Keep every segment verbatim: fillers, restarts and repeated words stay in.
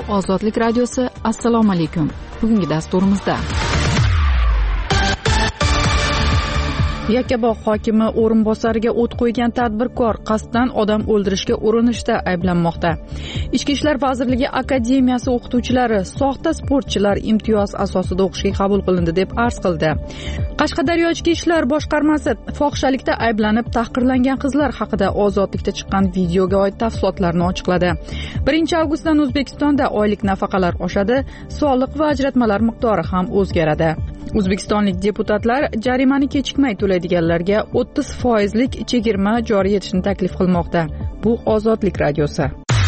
Bu Ozodlik radiosi. Assalomu alaykum. Bugungi dasturimizda Yakkabog' hokimi o'rinbosariga o't qo'ygan tadbirkor qasddan odam o'ldirishga urinishda ayblanmoqda. Ichki ishlar vazirligi akademiyasi o'qituvchilari soxta sportchilar imtiyoz asosida o'qishga qabul qilindi deb arz qildi. Qashqadaryo ichki ishlar boshqarmasi fohishalikda ayblanib tahqirlangan qizlar haqida Ozodlikda chiqqan videoga oid tafsilotlarni ochiqladi. birinchi avgustdan O'zbekistonda oylik nafaqalar oshadi, soliq va ajratmalar miqdori ham o'zgaradi. O'zbekistonlik deputatlar jarimani kechikmay to'laydiganlarga o'ttiz foizlik chegirma joriy etishni taklif qilmoqda. Bu Ozodlik radiosi.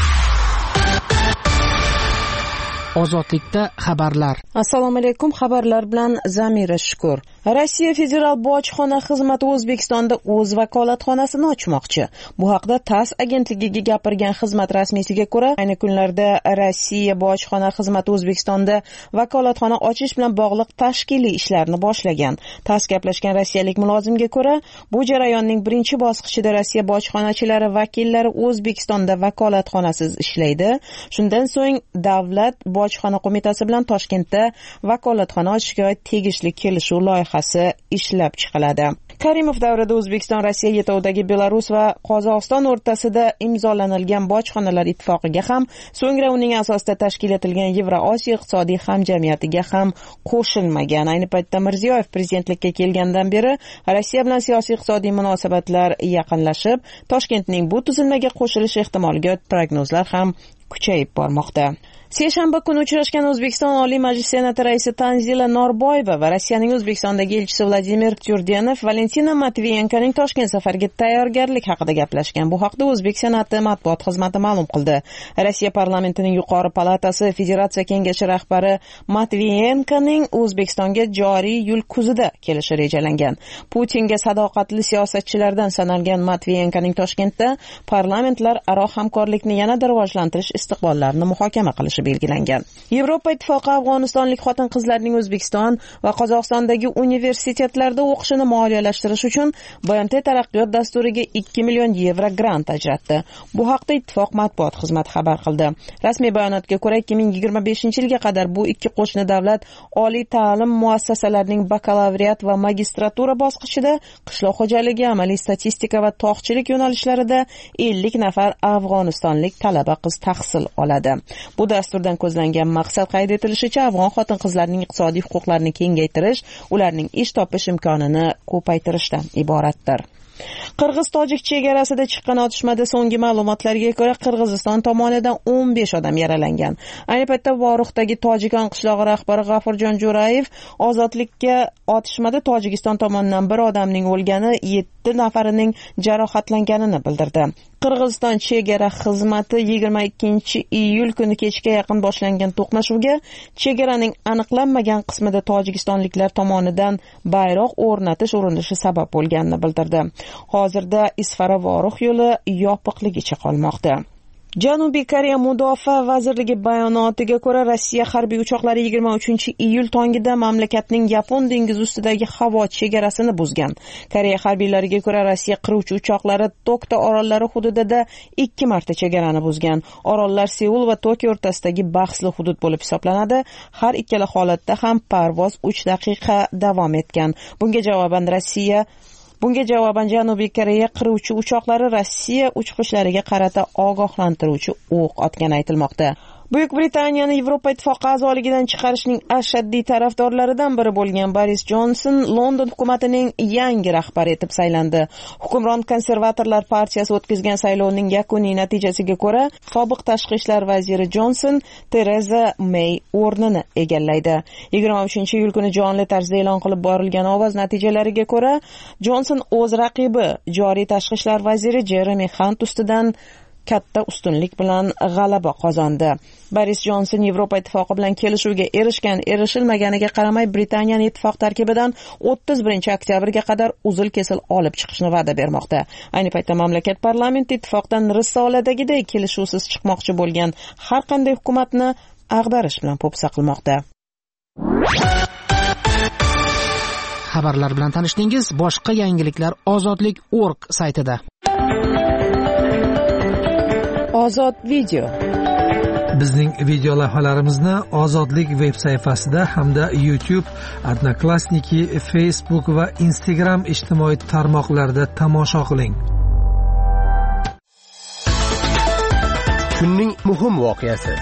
Ozodlikda xabarlar. Assalomu alaykum, xabarlar bilan Zamira Shukur. Rossiya Federal bojxona xizmati O'zbekistonda o'z vakolatxonasini ochmoqchi. Bu haqda TASS agentligiga gapirgan xizmat rasmiysiga ko'ra, ayni kunlarda Rossiya bojxona xizmati O'zbekistonda vakolatxona ochish bilan bog'liq tashkiliy ishlarni boshlagan. TASS gaplashgan rossiyalik mulozimga ko'ra, bu jarayonning birinchi bosqichida Rossiya bojxonachilari vakillari O'zbekistonda vakolatxonasiz ishlaydi. Shundan so'ng davlat bojxona qo'mitasi bilan Toshkentda vakolatxona ochishga oid tegishli kelishuv loyihasi ishlab chiqiladi. Karimov davrida O'zbekiston Rossiya yetovdagi Belarus va Qozog'iston o'rtasida imzolanilgan bojxonalar ittifoqiga ham, so'ngra uning asosida tashkil etilgan Yevrosiyo iqtisodiy hamjamiyatiga ham qo'shilmagan. Ayni paytda Mirziyoyev prezidentlikka kelgandan beri Rossiya bilan siyosiy iqtisodiy munosabatlar yaqinlashib, Toshkentning bu tuzilmaga qo'shilish ehtimoliga oid prognozlar ham kuchayib bormoqda. Seshanba kuni uchrashgan O'zbekiston Oliy Majlis Senati raisi Tanzila Norboyeva va Rossiyaning O'zbekistondagi elchisi Vladimir Tyurdenov Valentina Matviyenkoning Toshkent safariga tayyorgarlik haqida gaplashgan. Bu haqda O'zbek Senati matbuot xizmati ma'lum qildi. Rossiya parlamentining yuqori palatasi Federatsiya kengashi rahbari Matviyenkoning O'zbekistonga joriy yil kuzida kelishi rejalangan. Putinga sadoqatli siyosatchilardan sanalgan Matviyenkoning Toshkentda parlamentlar aro hamkorlikni yanada rivojlantirish istiqbollarini muhokama qilishi belgilangan. Yevropa Ittifoqi Afg'onistonlik xotin-qizlarning O'zbekiston va Qozog'istondagi universitetlarda o'qishini moliyalashtirish uchun B M T taraqqiyot dasturiga ikki million yevro grant ajratdi. Bu haqda ittifoq matbuot xizmati xabar qildi. Rasmiy bayonotga ko'ra, ikki ming yigirma beshinchi yilga qadar bu ikki qo'shni davlat oliy ta'lim muassasalarining bakalavriat va magistratura bosqichida qishloq xo'jaligi, amaliy statistika va tog'chilik yo'nalishlarida ellik nafar afg'onistonlik talaba qiz tahsil oladi. Bu dasturdan ko'zlangan maqsad qayd etilishicha, afg'on xotin-qizlarning iqtisodiy huquqlarini kengaytirish, ularning ish topish imkonini ko'paytirishdan iboratdir. Qirg'iz-tojik chegarasida chiqqan otishmada so'nggi ma'lumotlarga ko'ra Qirg'iziston tomonidan o'n besh odam yaralangan. Ayni paytda Voruxdagi Tojikon qishlog'i rahbari G'afurjon Jo'rayev ozodlikka otishmada Tojikiston tomonidan bir odamning o'lgani, yetti nafarining jarohatlanganini bildirdi. Qirg'iziston chegara xizmati yigirma ikkinchi iyul kuni kechga yaqin boshlangan to'qnashuvga chegaraning aniqlanmagan qismida tojikistonliklar tomonidan bayroq o'rnatish urinishi sabab bo'lganini bildirdi. Hozirda Isfara-Vorux yo'li yopiqligicha qolmoqda. Janubiy Koreya Mudofaa vazirligi bayonotiga ko'ra, Rossiya harbiy uchoqlari yigirma uchinchi iyul tongida mamlakatning Yapon dengizi ustidagi havo chegarasini buzgan. Koreya harbiylariga ko'ra, Rossiya qiruvchi uchoqlari Tokto orollari hududida ikki marta chegarani buzgan. Orollar Seul va Tokio o'rtasidagi bahsli hudud bo'lib hisoblanadi. Har ikkala holatda ham parvoz uch daqiqa davom etgan. Bunga javoban Rossiya Bunga javoban Janubiy Koreya qiruvchi uchoqlari Rossiya uchqishlariga qarata ogohlantiruvchi o'q otgani aytilmoqda. Buyuk Britaniyani Yevropa Ittifoqi a'zoligidan chiqarishning ashaddiy tarafdorlaridan biri bo'lgan Boris Jonson London hukumatining yangi rahbari etib saylandi. Hukmron konservatorlar partiyasi o'tkazgan saylovning yakuniy natijasiga ko'ra, sobiq tashqi ishlar vaziri Jonson Tereza May o'rnini egallaydi. yigirma uchinchi iyul kuni jonli tarzda e'lon qilib borilgan ovoz natijalariga ko'ra, Jonson o'z raqibi joriy tashqi ishlar vaziri Jeremy Hunt ustidan katta ustunlik bilan g'alaba qozondi. Boris Jonson Yevropa Ittifoqi bilan kelishuvga erishgan, erishilmaganiga qaramay Britaniyaning ittifoq tarkibidan o'ttiz birinchi oktyabrga qadar uzil-kesil olib chiqishni va'da bermoqda. Ayni paytda mamlakat parlamenti ittifoqdan risoladagidek kelishuvsiz chiqmoqchi bo'lgan har qanday hukumatni ag'darish bilan po'pisa qilmoqda. Xabarlar bilan tanishdingiz. Boshqa yangiliklar ozodlik nokta org saytida. Ozod video. Bizning video lavhalarimizni Ozodlik veb sayfasida hamda YouTube, Odnoklassniki, Facebook va Instagram ijtimoiy tarmoqlarida tomosha qiling. Kunning muhim voqeasi.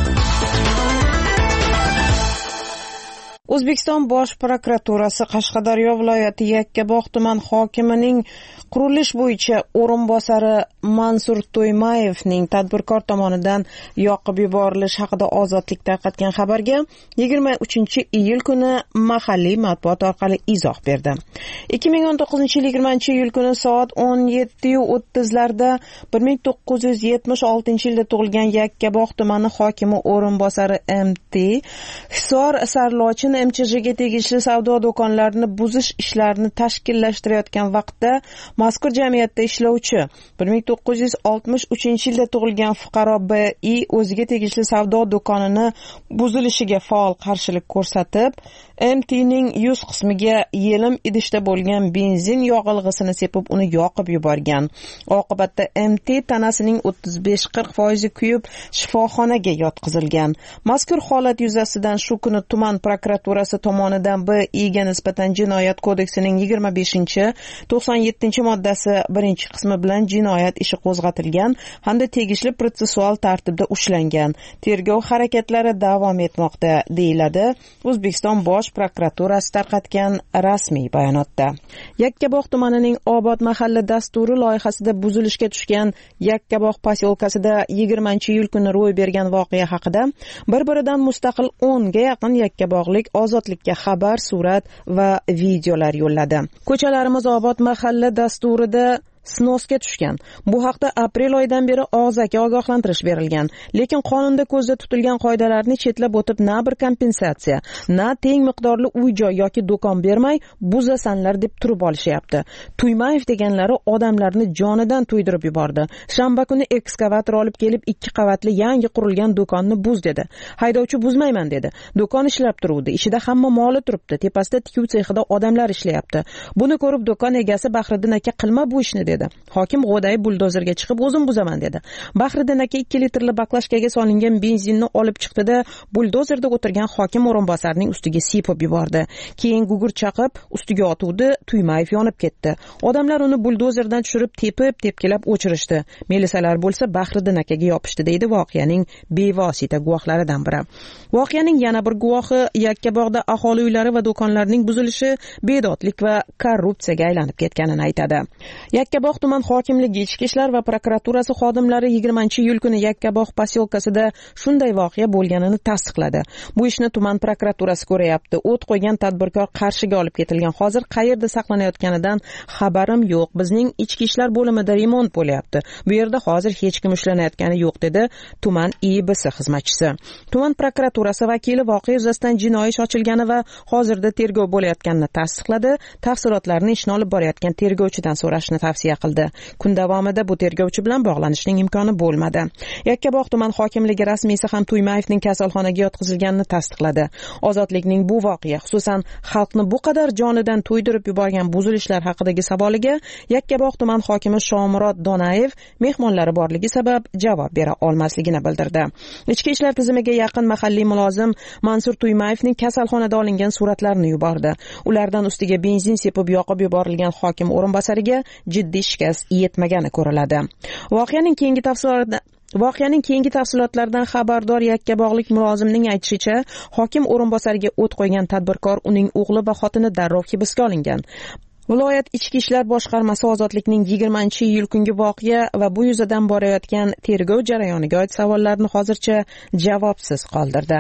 O'zbekiston Bosh prokuraturasi Qashqadaryo viloyati Yakkabog' tuman hokimining qurilish bo'yicha o'rinbosari Mansur To'ymayevning tadbirkor tomonidan yoqib yuborilishi haqida Ozodlik tarqatgan xabarga yigirma uchinchi iyul kuni mahalliy matbuot orqali izoh berdi. ikki ming o'n to'qqizinchi yil yigirmanchi iyul kuni soat o'n yetti o'ttiz larda bir ming to'qqiz yuz yetmish oltinchi yilda tug'ilgan Yakkabog' tumani hokimi o'rinbosari M T Hisor Sarlochin M Ch Jga tegishli savdo do'konlarini buzish ishlarini tashkillashtirayotgan vaqtda mazkur jamiyatda ishlovchi bir ming to'qqiz yuz oltmish uchinchi yilda tug'ilgan fuqaro B I o'ziga tegishli savdo do'konini buzilishiga faol qarshilik ko'rsatib, M T ning yuz qismiga yelim idishda bo'lgan benzin yog'ilg'isini sepib uni yoqib yuborgan. Oqibatda M T tanasining o'ttiz besh qirq foiz kuyib shifoxonaga yotqizilgan. Mazkur holat yuzasidan shu kuni tuman prokuraturasi tomonidan B I ga nisbatan Jinoyat kodeksining yigirma beshinchi to'qson yettinchi moddasi birinchi qismi bilan jinoyat ishi qo'zg'atilgan hamda tegishli protsessual tartibda ushlangan. Tergov harakatlari davom etmoqda, deyiladi O'zbekiston Bosh prokuraturasi tarqatgan rasmiy bayonotda. Yakkabog' tumanining Obod mahalla dasturi loyihasida buzilishga tushgan Yakkabog' posyolkasida yigirmanchi iyul kuni ro'y bergan voqea haqida bir-biridan mustaqil o'nga yaqin yakkabog'lik Ozodlikka xabar, surat va videolar yo'lladi. Ko'chalarimiz Obod mahalla dasturida snosga tushgan. Bu haqda aprel oyidan beri og'zaki ogohlantirish berilgan. Lekin qonunda ko'zda tutilgan qoidalarni chetlab o'tib, na bir kompensatsiya, na teng miqdorli uy-joy yoki do'kon bermay buzasanlar deb turib olishyapti. Tuymayev deganlari odamlarni jonidan to'ydirib yubordi. Shanba kuni ekskavator olib kelib ikki qavatli yangi qurilgan do'konni buz dedi. Haydovchi buzmayman dedi. Do'kon ishlab turuvdi. Ichida hamma moli turibdi. Tepasida tikuv sexida odamlar ishlayapti. Buni ko'rib do'kon egasi Bahriddin aka qilma bu ishni dedi. Hokim g'o'day buldozerga chiqib o'zim buzaman dedi. Bahriddin aka ikki litrli baklashkaga solingan benzinni olib chiqdi-da, buldozerda o'tirgan hokim o'rinbosarining ustiga sepib yubordi. Keyin gugur chaqib ustiga otuvdi, Tuymayev yonib ketdi. Odamlar uni buldozerdan tushirib tepib, tepkilab o'chirishdi. Milisalar bo'lsa Bahriddin akaga yopishdi, deydi voqeaning bevosita guvohlaridan biri. Voqeaning yana bir guvohi Yakkabog'da aholi uylari va do'konlarining buzilishi bedodlik va korrupsiyaga aylanib ketganini aytadi. Yakkabog' tuman hokimligi, ichki ishlar va prokuraturasi xodimlari yigirmanchi iyul kuni Yakkabog' posyolkasida shunday voqea bo'lganini tasdiqladi. Bu ishni tuman prokuraturasi ko'rayapti. O't qo'ygan tadbirkor Qarshiga olib ketilgan. Hozir qayerda saqlanayotganidan xabarim yo'q. Bizning ichki ishlar bo'limida remont bo'lyapti. Bu yerda hozir hech kim ushlanayotgani yo'q, dedi tuman I B S xizmatchisi. Tuman prokuraturasi vakili voqea yuzasidan jinoiy ish ochilgani va hozirda tergov bo'layotganini tasdiqladi. Tafsilotlarni ishni olib borayotgan tergovchidan so'rashni tavsiya qildi. Kun davomida bu tergovchi bilan bog'lanishning imkoni bo'lmadi. Yakkabog' tuman hokimligi rasmiysi ham Tuymayevning kasalxonaga yotqizilganini tasdiqladi. Ozodlikning bu voqea, xususan xalqni bu qadar jonidan to'ydirib yuborgan buzilishlar haqidagi savoliga Yakkabog' tuman hokimi Shomurod Donayev mehmonlari borligi sabab javob bera olmasligini bildirdi. Ichki ishlar tizimiga yaqin mahalliy mulozim Mansur Tuymayevning kasalxonada olingan suratlarini yubordi. Ulardan ustiga benzin sepib yoqib yuborilgan hokim o'rinbosariga jiddiy shikast yetmagani ko'riladi. Voqeaning keyingi tafsilotlari Voqeaning keyingi tafsilotlaridan xabardor Yakkabog'lik mulozimning aytishicha, hokim o'rinbosariga o't qo'ygan tadbirkor, uning o'g'li va xotini darrov hibsga olingan. Viloyat ichki ishlar boshqarmasi Ozodlikning yigirmanchi iyul kungi voqea va bu yuzadan borayotgan tergov jarayoniga oid savollarni hozircha javobsiz qoldirdi.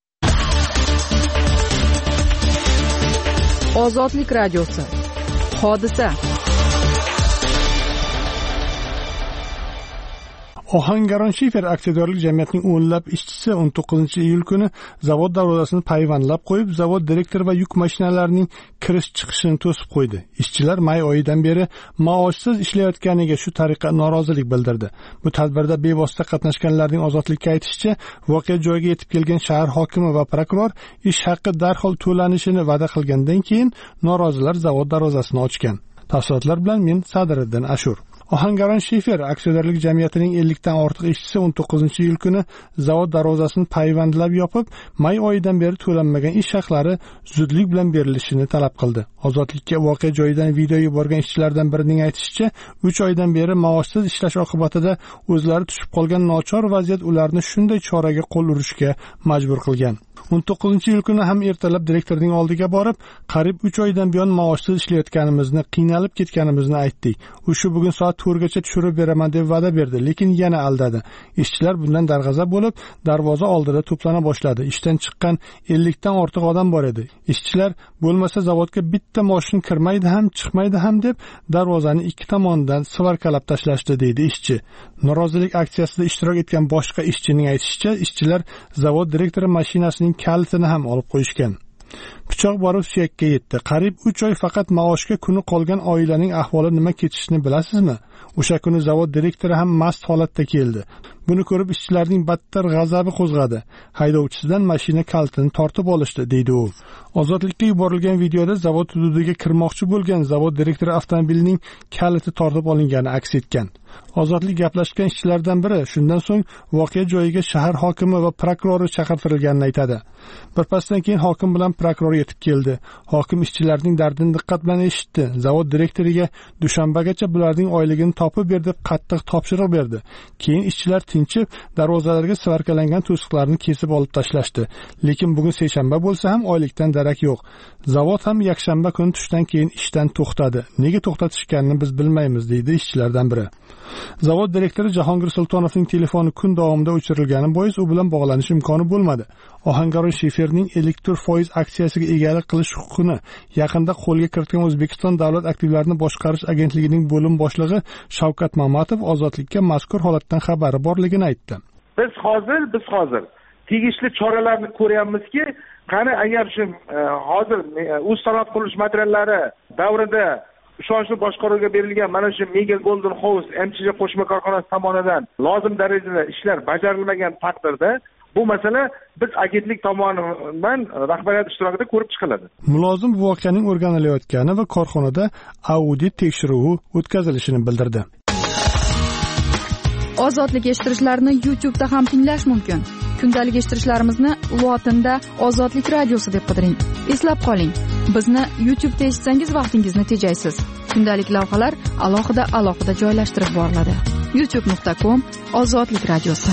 Ozodlik radiosi. Hodisa. Ohangaron Shifer aksiyadorlik jamiyatining o'nlab ishchisi o'n to'qqizinchi iyul kuni zavod darvozasini payvandlab qo'yib, zavod direktori va yuk mashinalarining kirish chiqishini to'sib qo'ydi. Ishchilar may oyidan beri maoshsiz ishlayotganiga shu tariqa norozilik bildirdi. Bu tadbirda bevosita qatnashganlarning Ozodlikka aytishicha, voqea joyiga yetib kelgan shahar hokimi va prokuror ish haqi darhol to'lanishini va'da qilgandan keyin norozilar zavod darvozasini ochgan. Tafsilotlar bilan men Sadiriddin Ashur. Ohangaron Shifer aksiyadorlik jamiyatining ellikdan ortiq ishchisi o'n to'qqizinchi iyul kuni zavod darvozasini payvandlab yopib, may oyidan beri to'lanmagan ish haqlari zudlik bilan berilishini talab qildi. Ozodlikka voqea joyidan video yuborgan ishchilardan birining aytishicha, uch oydan beri maoshsiz ishlash oqibatida o'zlari tushib qolgan nochor vaziyat ularni shunday choraga qo'l urishga majbur qilgan. o'n to'qqizinchi iyul kuni ham ertalab direktorning oldiga borib, qariyb uch oydan buyon maoshsiz ishlayotganimizni, qiynalib ketganimizni aytdik. U shu bugun soat to'rtgacha tushirib beraman deb va'da berdi, lekin yana aldadi. Ishchilar bundan darg'azab bo'lib, darvoza oldida to'plana boshladi. Ishdan chiqqan ellikdan ortiq odam bor edi. Ishchilar bo'lmasa zavodga bitta mashin kirmaydi ham, chiqmaydi ham deb darvozani ikki tomonidan svarkalab tashlashdi, deydi ishchi. Norozilik aksiyasida ishtirok etgan boshqa ishchining aytishicha, ishchilar zavod direktori mashinasining kalitini ham olib qo'yishgan. Pichoq borib suyakka yetdi. Qariyb uch oy faqat maoshga kuni qolgan oilaning ahvoli nima kechishini bilasizmi? O'sha kuni zavod direktori ham mast holatda keldi. Buni ko'rib ishchilarning battar g'azabi qo'zg'adi. Haydovchisidan mashina kalitini tortib olishdi, deydi u. Ozodlikka yuborilgan videoda zavod hududiga kirmoqchi bo'lgan zavod direktori avtomobilining kaliti tortib olingani aks etgan. Ozodlik gaplashgan ishchilardan biri shundan so'ng voqea joyiga shahar hokimi va prokurori chaqirtirilganini aytadi. Birpasdan keyin hokim bilan prokuror yetib keldi. Hokim ishchilarning dardini diqqat bilan eshitdi. Zavod direktoriga dushanbagacha bularning oyligini topib ber deb qattiq topshiriq berdi. Keyin ishchilar tinchib, darvozalarga svarkalangan to'siqlarni kesib olib tashlashdi. Lekin bugun seshanba bo'lsa ham oylikdan darak yo'q. Zavod ham yakshanba kuni tushdan keyin ishdan to'xtadi. Nega to'xtatishganini biz bilmaymiz, deydi ishchilardan biri. Zavod direktori Jahongir Sultonovning telefoni kun davomida o'chirilgani bois u bilan bog'lanish imkoni bo'lmadi. Ohangaron Shiferning ellik to'rt foiz aksiyasiga egalik qilish huquqini yaqinda qo'lga kiritgan O'zbekiston Davlat aktivlarini boshqarish agentligining bo'lim boshlig'i Shavkat Mamatov Ozodlikka mazkur holatdan xabari borligini aytdi. Biz hozir, biz hozir tegishli choralarni ko'ryapmizki, qani agar shu hozir o'z sanoat qurilish materiallari davrida ishonchli boshqaruvga berilgan mana shu Mega Golden House M C J qo'shma korxonasi tomonidan lozim darajada ishlar bajarilmagan taqdirda bu masala biz agentlik tomonidan rahbariyat ishtirokida ko'rib chiqiladi. Mulozim voqeaning o'rganilayotgani va korxonada audit tekshiruvi o'tkazilishini bildirdi. Ozodlik eshittirishlarni YouTube'da ham tinglash mumkin. Kundalik eshittirishlarimizni lotinda Ozodlik radiosi deb qidiring. Eslab qoling, bizni YouTube'da eshitsangiz vaqtingizni tejaysiz. Kundalik lavhalar alohida alohida joylashtirib boriladi. youtube nuqta com Ozodlik radiosi.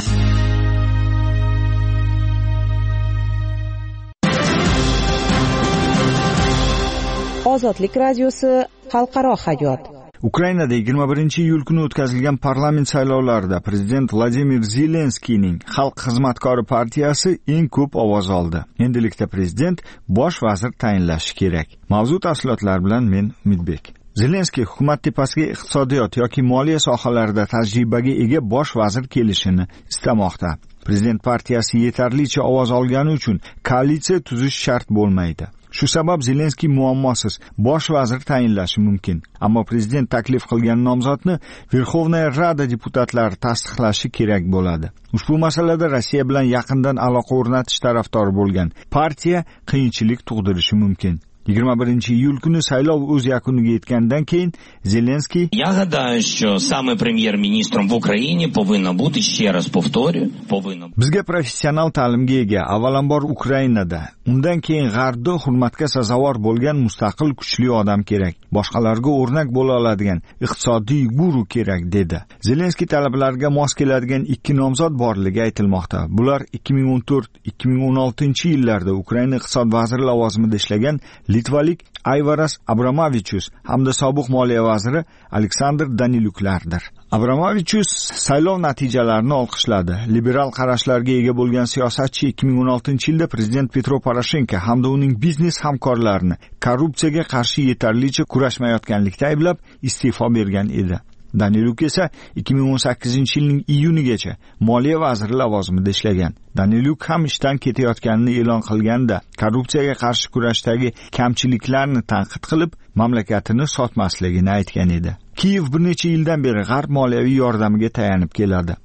Ozodlik radiosi xalqaro hayot. Ukrainada yigirma birinchi iyul kuni o'tkazilgan parlament saylovlarida prezident Vladimir Zelenskiyning Xalq xizmatkori partiyasi eng ko'p ovoz oldi. Endilikda prezident bosh vazir tayinlashi kerak. Mavzu tafsilotlar bilan men Umidbek. Zelenskiy hukumat tepasiga iqtisodiyot yoki moliya sohalarida tajribaga ega bosh vazir kelishini istamoqda. Prezident partiyasi yetarlicha ovoz olgani uchun koalitsiya tuzish shart bo'lmaydi. Shu sabab Zelenskiy muammosiz bosh vazir tayinlashi mumkin. Ammo prezident taklif qilgan nomzodni Verxovnaya Rada deputatlari tasdiqlashi kerak bo'ladi. Ushbu masalada Rossiya bilan yaqindan aloqa o'rnatish tarafdori bo'lgan partiya qiyinchilik tug'dirishi mumkin. yigirma birinchi iyul kuni saylov o'z yakuniga yetgandan keyin Zelenskiy Я гадаю, що саме прем'єр-міністром в Україні повинно бути, ще раз повторюю, повинно Bizga professional ta'limga ega, avvalambor Ukrainada, undan keyin G'arbda hurmatga sazovor bo'lgan mustaqil kuchli odam kerak. Boshqalarga o'rnak bo'la oladigan iqtisodiy guru kerak, dedi. Zelenskiy talablariga mos keladigan ikki nomzod borligi aytilmoqda. Bular ikki ming o'n to'rt ikki ming o'n oltinchi yillarda Ukraina iqtisod vaziri lavozimida ishlagan Litvalik Ayvaras Abramovichus hamda sobiq moliya vaziri Aleksandr Daniluklardir. Abramovichus saylov natijalarini olqishladi. Liberal qarashlarga ega bo'lgan siyosatchi ikki ming o'n oltinchi yilda prezident Petro Poroshenko hamda uning biznes hamkorlarini korrupsiyaga qarshi yetarlicha kurashmayotganlikda ayblab iste'fo bergan edi. Daniluk esa ikki ming o'n sakkizinchi yilning iyunigacha moliya vaziri lavozimida ishlagan. Daniluk ham ishdan ketayotganini e'lon qilganda korrupsiyaga qarshi kurashdagi kamchiliklarni tanqid qilib, mamlakatini sotmasligini aytgan edi. Kiyev bir necha yildan beri G'arb moliyaviy yordamiga tayanib keladi.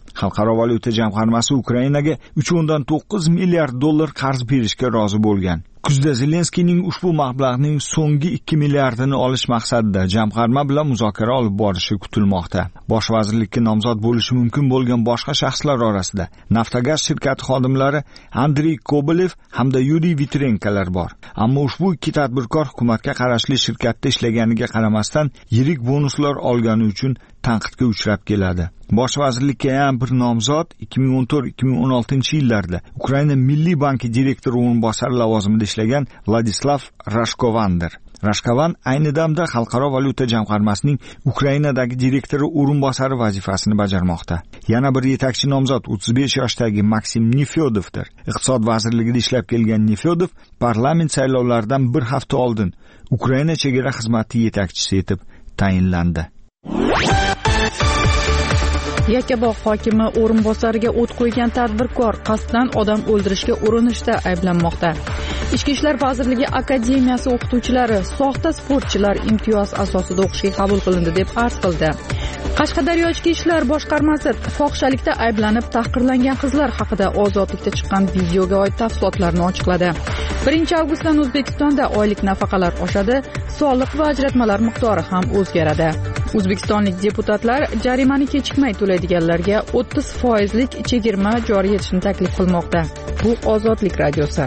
Xalqaro valyuta jamg'armasi Ukrainaga uch o'ndan to'qqiz milliard dollar qarz berishga rozi bo'lgan. Kuzda Zelenskiyning ushbu mablag'ning so'nggi ikki milliardini olish maqsadida jamg'arma bilan muzokara olib borishi kutilmoqda. Bosh vazirlikka nomzod bo'lishi mumkin bo'lgan boshqa shaxslar orasida Naftogaz shirkati xodimlari Andrey Kobolev hamda Yuriy Vitrenkolar bor. Ammo ushbu ikki tadbirkor hukumatga qarashli shirkatda ishlaganiga qaramasdan yirik bonuslar olgani uchun tanqidga uchrab keladi. Bosh vazirlikka ham bir nomzod ikki ming o'n to'rt ikki ming o'n oltinchi yillarda Ukraina Milliy banki direktori o'rinbosari lavozimida ishlagan Vladislav Rashkovandir. Rashkovan ayni damda Xalqaro valyuta jamg'armasining Ukrainadagi direktori o'rinbosari vazifasini bajarmoqda. Yana bir yetakchi nomzod o'ttiz besh yoshdagi Maksim Nefyodovdir. Iqtisod vazirligida ishlab kelgan Nefyodov parlament saylovlaridan bir hafta oldin Ukraina chegara xizmati yetakchisi etib tayinlandi. Yakkabog' hokimi o'rinbosariga o't qo'ygan tadbirkor qasddan odam o'ldirishga urinishda ayblanmoqda. Ichki ishlar vazirligi akademiyasi o'qituvchilari soxta sportchilar imtiyoz asosida o'qishga qabul qilindi deb arz qildi. Qashqadaryo ichki ishlar boshqarmasi fohishalikda ayblanib tahqirlangan qizlar haqida ozodlikda chiqqan videoga oid tafsilotlarni ochiqladi. birinchi avgustdan O'zbekistonda oylik nafaqalar oshadi, soliq va ajratmalar miqdori ham o'zgaradi. O'zbekistonlik deputatlar jarimani kechikmay to'laydiganlarga o'ttiz foizlik chegirma joriy etishni taklif qilmoqda. Bu Ozodlik radiosi.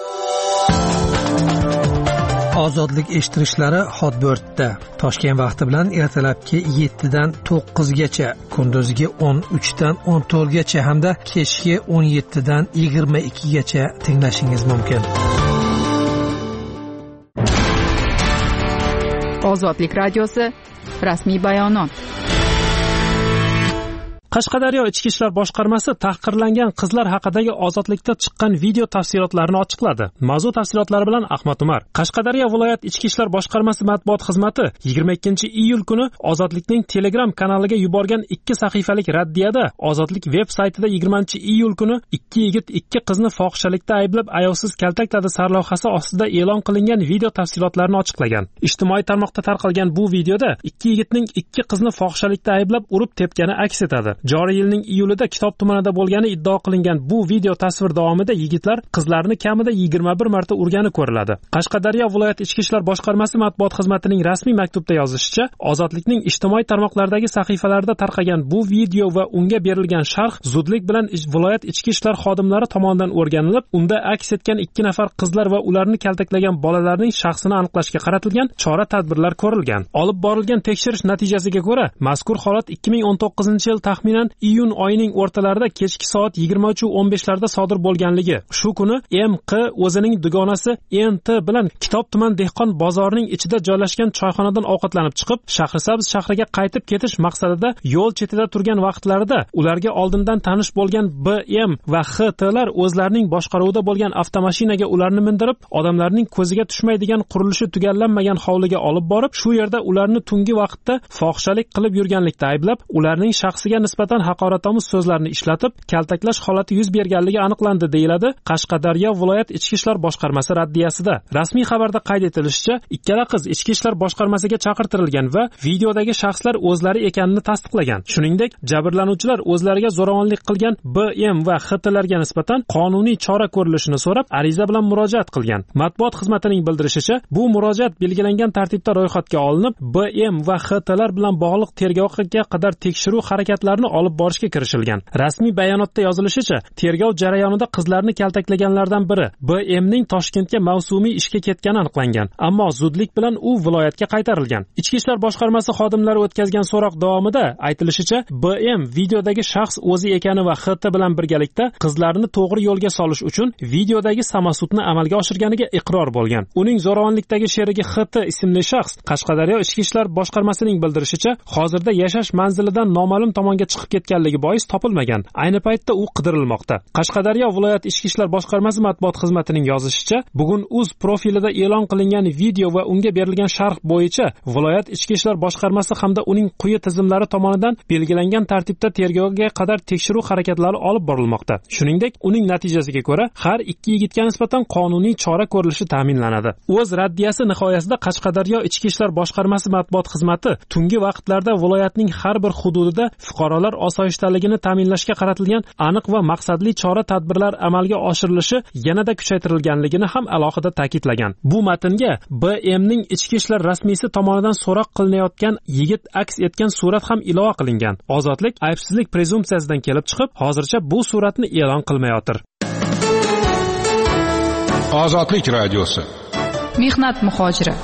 Ozodlik eshittirishlari Hotbirtda Toshkent vaqti bilan ertalabki yettidan to'qqizgacha, kunduzgi o'n uchdan o'n to'rtgacha hamda kechki o'n yettidan yigirma ikkigacha tinglashingiz mumkin. Ozodlik radiosi rasmiy bayonot. Qashqadaryo ichki ishlar boshqarmasi tahqirlangan qizlar haqidagi ozodlikda chiqqan video tafsilotlarini ochiqladi. Mavzu tafsilotlari bilan Ahmad Umar. Qashqadaryo viloyat ichki ishlar boshqarmasi matbuot xizmati yigirma ikkinchi iyul kuni Ozodlikning Telegram kanaliga yuborgan ikki sahifalik raddiyada Ozodlik veb saytida yigirmanchi iyul kuni ikki yigit ikki qizni fohishalikda ayblab ayovsiz kaltakladi sarlavhasi ostida e'lon qilingan video tafsilotlarini ochiqlagan. Ijtimoiy tarmoqda tarqalgan bu videoda ikki yigitning ikki qizni fohishalikda ayblab urib tepgani aks etadi. Joriy yilning iyulida Kitob tumanida bo'lgani iddao qilingan bu video tasvir davomida yigitlar qizlarni kamida yigirma bir marta urgani ko'riladi. Qashqadaryo viloyat ichki ishlar boshqarmasi matbuot xizmatining rasmiy maktubda yozishicha, Ozodlikning ijtimoiy tarmoqlardagi sahifalarida tarqagan bu video va unga berilgan sharh zudlik bilan viloyat ichki ishlar xodimlari tomonidan o'rganilib, unda aks etgan ikki nafar qizlar va ularni kaltaklagan bolalarning shaxsini aniqlashga qaratilgan chora-tadbirlar ko'rilgan. Olib borilgan tekshirish natijasiga ko'ra, mazkur holat ikki ming o'n to'qqizinchi yil taxminan iyun oyining o'rtalarida kechki soat yigirma uch o'nbesh larda sodir bo'lganligi. Shu kuni M Q o'zining dugonasi N T bilan Kitob tuman dehqon bozorining ichida joylashgan choyxonadan ovqatlanib chiqib, Shahrisabz shahriga qaytib ketish maqsadida yo'l chetida turgan vaqtlarida ularga oldindan tanish bo'lgan B M va X T lar o'zlarining boshqaruvida bo'lgan avtomashinaga ularni mindirib, odamlarning ko'ziga tushmaydigan qurilishi tugallanmagan hovliga olib borib, shu yerda ularni tungi vaqtda fohishalik qilib yurganlikda ayblab, ularning shaxsiga nisbatan haqoratomuz so'zlarni ishlatib, kaltaklash holati yuz berganligi aniqlandi, deyiladi Qashqadaryo viloyat ichki ishlar boshqarmasi raddiyasida. Rasmiy xabarda qayd etilishicha, ikkala qiz ichki ishlar boshqarmasiga chaqirtirilgan va videodagi shaxslar o'zlari ekanini tasdiqlagan. Shuningdek, jabrlanuvchilar o'zlariga zo'ravonlik qilgan B M va X T larga nisbatan qonuniy chora ko'rilishini so'rab, ariza bilan murojaat qilgan. Matbuot xizmatining bildirishicha, bu murojaat belgilangan tartibda ro'yxatga olinib, B M va X T lar bilan bog'liq tergovga qadar tekshiruv harakatlarini olib borishga kirishilgan. Rasmiy bayonotda yozilishicha, tergov jarayonida qizlarni kaltaklaganlardan biri B M ning Toshkentga mavsumiy ishga ketgani aniqlangan, ammo zudlik bilan u viloyatga qaytarilgan. Ichki ishlar boshqarmasi xodimlari o'tkazgan so'roq davomida aytilishicha, B M videodagi shaxs o'zi ekani va X T bilan birgalikda qizlarni to'g'ri yo'lga solish uchun videodagi samosudni amalga oshirganiga iqror bo'lgan. Uning zo'ravonlikdagi sherigi X T ismli shaxs Qashqadaryo ichki ishlar boshqarmasining bildirishicha, hozirda yashash manzilidan noma'lum tomonga chiqib ketganligi bois topilmagan. Ayni paytda u qidirilmoqda. Qashqadaryo viloyat ichki ishlar boshqarmasi matbuot xizmatining yozishicha, bugun Uz profilida e'lon qilingan video va unga berilgan sharh bo'yicha viloyat ichki ishlar boshqarmasi hamda uning quyi tizimlari tomonidan belgilangan tartibda tergovga qadar tekshiruv harakatlari olib borilmoqda. Shuningdek, uning natijasiga ko'ra har ikki yigitga nisbatan qonuniy chora ko'rilishi ta'minlanadi. O'z raddiyasi nihoyasida Qashqadaryo ichki ishlar boshqarmasi matbuot xizmati tungi vaqtlarda viloyatning har bir hududida fuqarolar fuqarolar osoyishtaligini ta'minlashga qaratilgan aniq va maqsadli chora-tadbirlar amalga oshirilishi yanada kuchaytirilganligini ham alohida ta'kidlagan. Bu matnga B M'ning ichki ishlar rasmiysi tomonidan so'roq qilinayotgan yigit aks etgan surat ham ilova qilingan. Ozodlik aybsizlik prezumpsiyasidan kelib chiqib, hozircha bu suratni e'lon qilmayotir. Ozodlik radiosi. Mehnat muhojiri.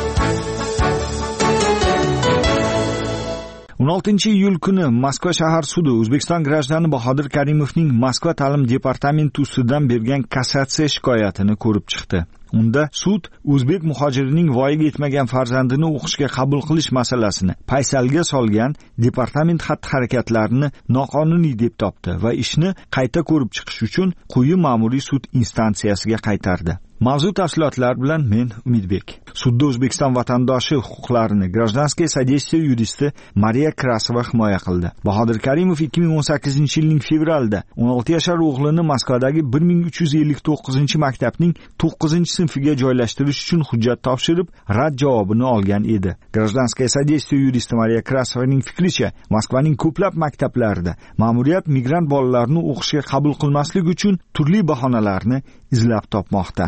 o'n oltinchi iyul kuni Moskva shahar sudi O'zbekiston grajdani Bahodir Karimovning Moskva ta'lim departamenti ustidan bergan kassatsiya shikoyatini ko'rib chiqdi. Unda sud o'zbek muhojirining voyaga yetmagan farzandini o'qishga qabul qilish masalasini paysalga solgan departament xatti-harakatlarini noqonuniy deb topdi va ishni qayta ko'rib chiqish uchun quyi ma'muriy sud instansiyasiga qaytardi. Mavzu tafsilotlar bilan men Umidbek. Sudda O'zbekiston vatandoshi huquqlarini Гражданское содействие yuristi Mariya Krasova himoya qildi. Bahodir Karimov ikki ming o'n sakkizinchi yilning fevralida o'n olti yashar o'g'lini Moskvadagi bir ming uch yuz ellik to'qqizinchi maktabning to'qqizinchi sinfiga joylashtirish uchun hujjat topshirib, rad javobini olgan edi. Гражданское содействие yuristi Mariya Krasovaning fikricha, Moskvaning ko'plab maktablarida ma'muriyat migrant bolalarni o'qishga qabul qilmaslik uchun turli bahonalarni izlab topmoqda.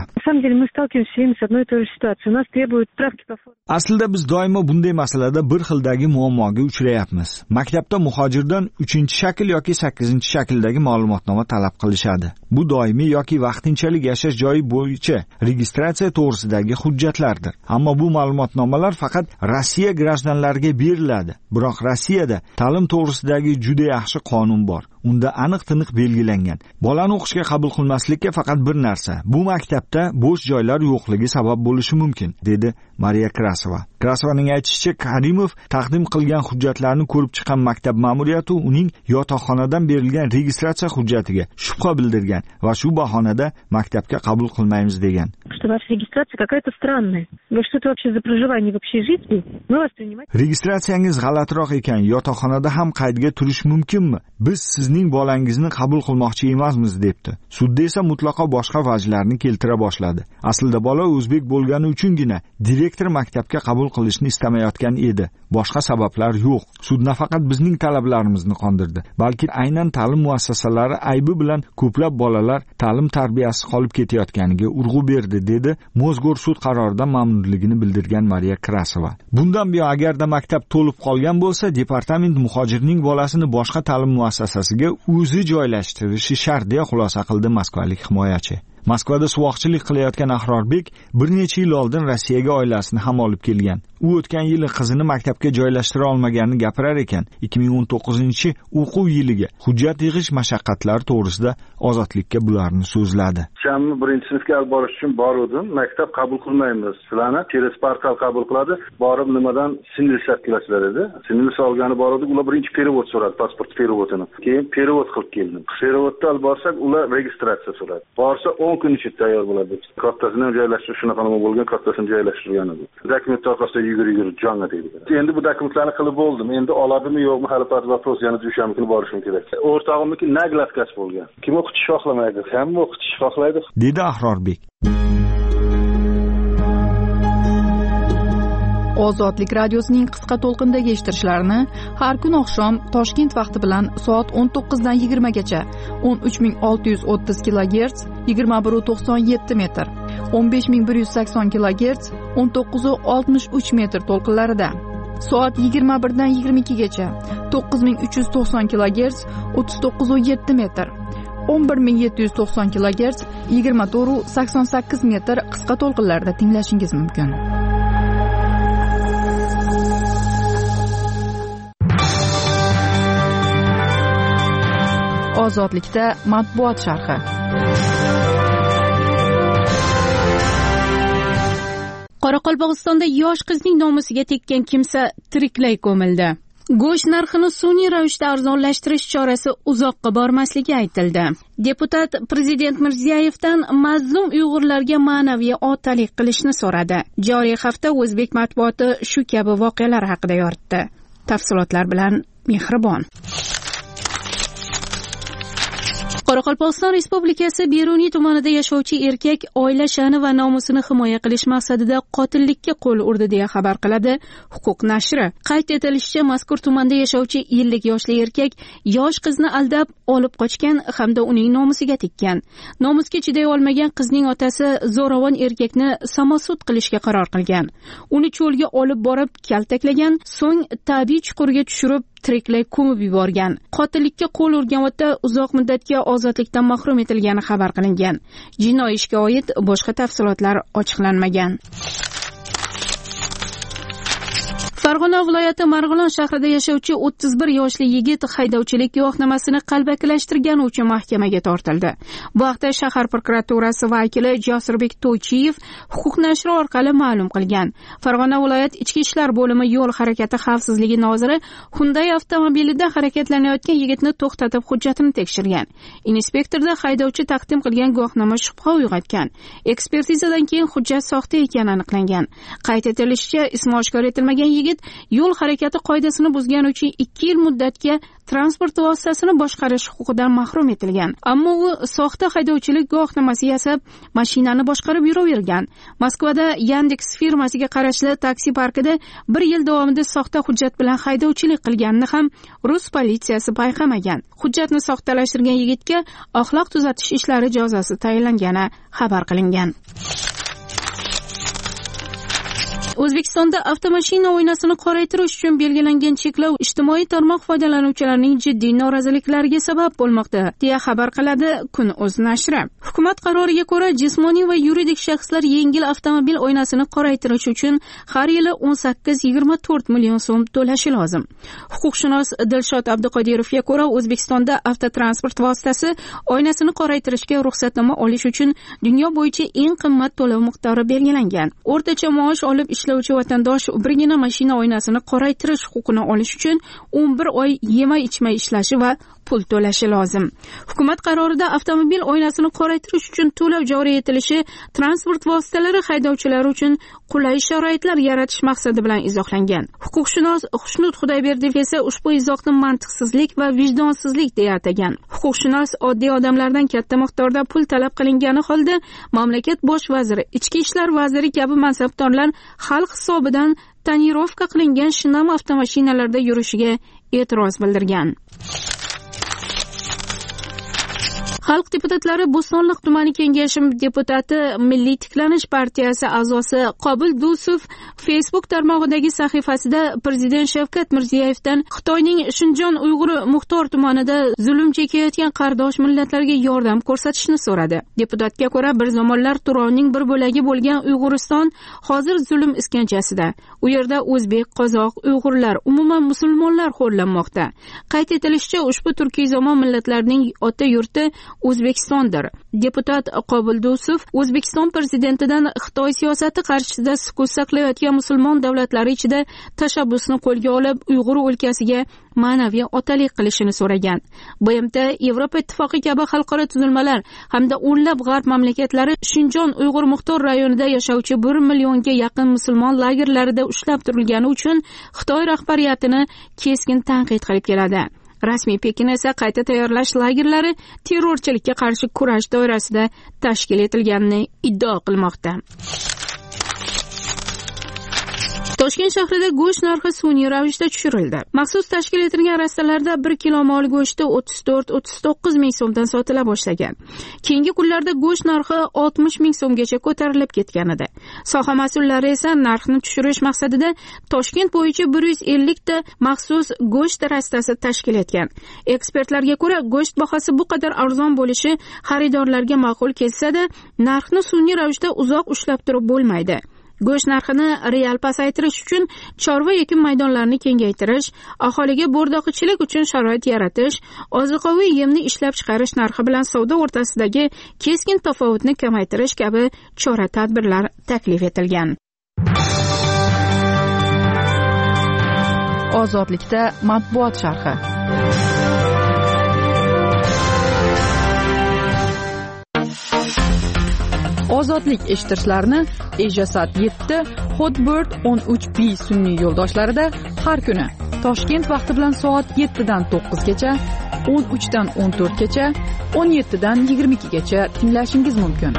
Aslida biz doimo bunday masalada bir xildagi muammoga uchrayapmiz. Maktabda muhojirdan uchinchi shakl yoki sakkizinchi shakldagi ma'lumotnoma talab qilishadi. Bu doimiy yoki vaqtinchalik yashash joyi bo'yicha registratsiya to'g'risidagi hujjatlardir. Ammo bu ma'lumotnomalar faqat Rossiya grajdanlariga beriladi. Biroq Rossiyada ta'lim to'g'risidagi juda yaxshi qonun bor. Unda aniq-tiniq belgilangan. Bolani o'qishga qabul qilmaslikka faqat bir narsa, bu maktabda bo'sh joylar yo'qligi sabab bo'lishi mumkin, dedi Mariya Krasova. Krasovaning aytishicha, Karimov taqdim qilgan hujjatlarni ko'rib chiqqan maktab ma'muriyati uning yotoqxonadan berilgan registratsiya hujjatiga shubha bildirgan va shu bahonada maktabga qabul qilmaymiz degan. Registratsiyangiz g'alatiroq ekan, yotoqxonada ham qaydga turish mumkinmi? Biz sizning bolangizni qabul qilmoqchi emasmiz, debdi. Sudda esa mutlaqo boshqa vajlarni keltira boshladi. Aslida bola o'zbek bo'lgani uchungina direktor maktabga qabul qilishni istamayotgan edi. Boshqa sabablar yo'q. Sud nafaqat bizning talablarimizni qondirdi, balki aynan ta'lim muassasalari aybi bilan ko'plab bolalar ta'lim tarbiyasi qolib ketayotganiga urg'u berdi, dedi Mozgor sud qaroridan mamnunligini bildirgan Mariya Krasova. Bundan buyon agarda maktab to'lib qolgan bo'lsa, departament muhojirning bolasini boshqa ta'lim muassasasiga o'zi joylashtirishi shart deya xulosa qildi moskvalik himoyachi. Moskvada suvoqchilik qilayotgan Ahrorbek bir necha yil oldin Rossiyaga oilasini ham olib kelgan. U o'tgan yili qizini maktabga joylashtira olmaganini gapirar ekan. ikki ming o'n to'qqizinchi o'quv yiliga hujjat yig'ish mashaqqatlari to'g'risida Ozodlikka bularni so'zladi. Shamni birinchi sinfga olib borish uchun bordim. Maktab qabul qilmaymiz. Sizlarni через portal qabul qiladi. Borib nimadan sinilsa qilasizlar edi. Sinilsa olgani bor edi. Ular birinchi перевод so'radi, pasport переводini. Keyin перевод qilib keldim. переводni olib borsak, ular registratsiya so'radi. Borsa o'n kun ichida tayyor bo'ladi. Kattasini ham joylashtirish shunaqa nima bo'lgan, kattasini joylashtirgan edi. Dokument orqasida yugurib jonga tegdi. Endi bu dokumentlarni qilib bo'ldim. Endi oladimi yo'qmi hali вопрос, yana dushanba kuni borishim kerak. O'rtog'imniki naglatkach bo'lgan. Kim o'qitish xohlamaydi? Hamma o'qitish xohlaydi, dedi Ahrorbek. Ozodlik radiosining qisqa to'lqindagi eshittirishlarini har kun oqshom Toshkent vaqti bilan soat o'n to'qqizdan yigirmagacha o'n uch ming olti yuz o'ttiz kilogerts yigirma bir nuqta to'qson yetti metr, o'n besh ming bir yuz sakson kilogerts o'n to'qqiz nuqta oltmish uch metr to'lqinlarida, soat yigirma birdan yigirma ikkigacha to'qqiz ming uch yuz to'qson kilogerts o'ttiz to'qqiz nuqta yetti metr, o'n bir ming yetti yuz to'qson kilogerts yigirma to'rt nuqta sakson sakkiz metr qisqa to'lqinlarda tinglashingiz mumkin. Ozodlikda matbuot sharhi. Qoraqalpog'istonda yosh qizning nomusiga tekkan kimsa tiriklay ko'mildi. Go'sht narxini sun'iy ravishda arzonlashtirish chorasi uzoqqa bormasligi aytildi. Deputat Prezident Mirziyoyevdan mazlum Uyg'urlarga ma'naviy otalik qilishni so'radi. Joriy hafta o'zbek matbuoti shu kabi voqealar haqida yoritdi. Tafsilotlar bilan Mehribon. Qoraqalpog'iston Respublikasi Beruniy tumanida yashovchi erkak oila sha'ni va nomusini himoya qilish maqsadida qotillikka qo'l urdi deya xabar qiladi Huquq nashri. Qayd etilishicha, mazkur tumanda yashovchi ellik yoshli erkak yosh qizni aldab olib qochgan hamda uning nomusiga tekkan. Nomusga chiday olmagan qizning otasi zo'ravon erkakni samosud qilishga qaror qilgan. Uni cho'lga olib borib kaltaklagan, so'ng tabiiy chuqurga tushirib tiriklay ko'mib yuborgan. Qotillikka qo'l urgan ota uzoq muddatga ozodlikdan mahrum etilgani xabar qilingan. Jinoiy ishga oid boshqa tafsilotlar ochiqlanmagan. Farg'ona viloyati Marg'ilon shahrida yashovchi o'ttiz bir yoshli yigit haydovchilik guvohnomasini qalbakilashtirgani uchun mahkamaga tortildi. Bu haqda shahar prokuraturasi vakili Jasurbek To'ychiyev Huquq nashri orqali ma'lum qilgan. Farg'ona viloyat Ichki ishlar bo'limi yo'l harakati xavfsizligi noziri Hyundai avtomobilida harakatlanayotgan yigitni to'xtatib hujjatini tekshirgan. Inspektorda haydovchi taqdim qilgan guvohnoma shubha uyg'otgan. Ekspertizadan keyin hujjat soxta ekani aniqlangan. Qayd etilishicha, ismi oshkor etilmagan yigit yo'l harakati qoidasini buzgani uchun ikki yil muddatga transport vositasini boshqarish huquqidan mahrum etilgan. Ammo u soxta haydovchilik guvohnomasi yasab, mashinani boshqarib yuravergan. Moskvada Yandex firmasiga qarashli taksi parkida bir yil davomida soxta hujjat bilan haydovchilik qilganini ham rus politsiyasi payqamagan. Hujjatni soxtalashtirgan yigitga axloq tuzatish ishlari jazosi tayinlangani xabar qilingan. O'zbekistonda avtomashina oynasini qoraytirish uchun belgilangan cheklov ijtimoiy tarmoq foydalanuvchilarining jiddiy noroziliklariga sabab bo'lmoqda, deya xabar qiladi Kun.uz nashri. Hukumat qaroriga ko'ra, jismoniy va yuridik shaxslar yengil avtomobil oynasini qoraytirish uchun har yili o'n sakkiz yigirma to'rt million so'm to'lashi lozim. Huquqshunos Dilshod Abduqodirovga ko'ra, O'zbekistonda avtotransport vositasi oynasini qoraytirishga ruxsatnoma olish uchun dunyo bo'yicha eng qimmat to'lov miqdori belgilangan. O'rtacha maosh olib ishlovchi vatandosh birgina mashina oynasini qoraytirish huquqini olish uchun o'n bir oy yemay ichmay ishlashi va pul to'lashi lozim. Hukumat qarorida avtomobil oynasini qoraytirish uchun to'lov joriy etilishi transport vositalari haydovchilari uchun qulay sharoitlar yaratish maqsadi bilan izohlangan. Huquqshunos Xushnud Xudoyberdiyev esa ushbu izohni mantiqsizlik va vijdonsizlik deya atagan. Huquqshunos oddiy odamlardan katta miqdorda pul talab qilingani holda mamlakat bosh vaziri, ichki ishlar vaziri kabi mansabdorlar xalq hisobidan tonirovka qilingan shinam avtomashinalarda yurishiga e'tiroz bildirgan. Xalq deputatlari Bo'stonliq tumani kengashi deputati Milliy tiklanish partiyasi a'zosi Qobil Dusov Facebook tarmog'idagi sahifasida Prezident Shavkat Mirziyoyevdan Xitoyning Shinjon Uyg'ur muxtor tumanida zulm chekayotgan qardosh millatlarga yordam ko'rsatishni so'radi. Deputatga ko'ra, bir zamonlar Turonning bir bo'lagi bo'lgan Uyg'uriston hozir zulm iskanjasida. U yerda o'zbek, qozoq, uyg'urlar, umuman musulmonlar xo'rlanmoqda. Qayd etilishicha, ushbu turkiy zamon millatlarning ota yurti O'zbekistondir. Deputat Qobil Dusov O'zbekiston prezidentidan Xitoy siyosati qarshisida sukut saqlayotgan musulmon davlatlari ichida tashabbusni qo'lga olib, Uyg'ur o'lkasiga ma'naviy otalik qilishini so'ragan. B M T, Yevropa ittifoqi kabi xalqaro tuzilmalar hamda o'nlab g'arb mamlakatlari Shinjon Uyg'ur muxtor rayonida yashovchi bir millionga yaqin musulmon lagerlarida ushlab turilgani uchun Xitoy rahbariyatini keskin tanqid qilib keladi. Rasmiy Pekin esa qayta tayyorlash lagerlari terrorchilikka qarshi kurash doirasida tashkil etilganini iddao qilmoqda. Toshkent shahrida go'sht narxi sun'iy ravishda tushirildi. Maxsus tashkil etilgan rastalarda bir kilo mol go'shti o'ttiz to'rt o'ttiz to'qqiz ming so'mdan sotila boshlagan. Keyingi kunlarda go'sht narxi oltmish ming so'mgacha ko'tarilib ketgan edi. Soha mas'ullari esa narxni tushirish maqsadida Toshkent bo'yicha bir yuz ellik ta maxsus go'sht rastasi tashkil etgan. Ekspertlarga ko'ra, go'sht bahosi bu qadar arzon bo'lishi xaridorlarga ma'qul kelsa-da, narxni sun'iy ravishda uzoq ushlab turib bo'lmaydi. Go'sht narxini real pasaytirish uchun chorva ekin maydonlarini kengaytirish, aholiga bo'rdoqichilik uchun sharoit yaratish, oziqoviy yemni ishlab chiqarish narxi bilan savdo o'rtasidagi keskin tafovutni kamaytirish kabi chora-tadbirlar taklif etilgan. Ozodlikda matbuot sharhi. Ozodlik eshittirishlarni Ejasat yetti, Hotbird o'n uch B sun'iy yo'ldoshlarida har kuni Toshkent vaqti bilan soat yettidan to'qqizgacha, o'n uchdan o'n to'rtgacha, o'n yettidan yigirma ikkigacha tinglashingiz mumkin.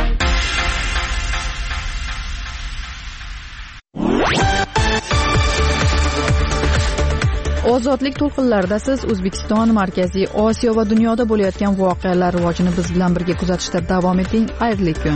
Ozodlik to'lqinlarida siz O'zbekiston, Markaziy Osiyo va dunyoda bo'layotgan voqealar rivojini biz bilan birga kuzatishda davom eting. Xayrli kun.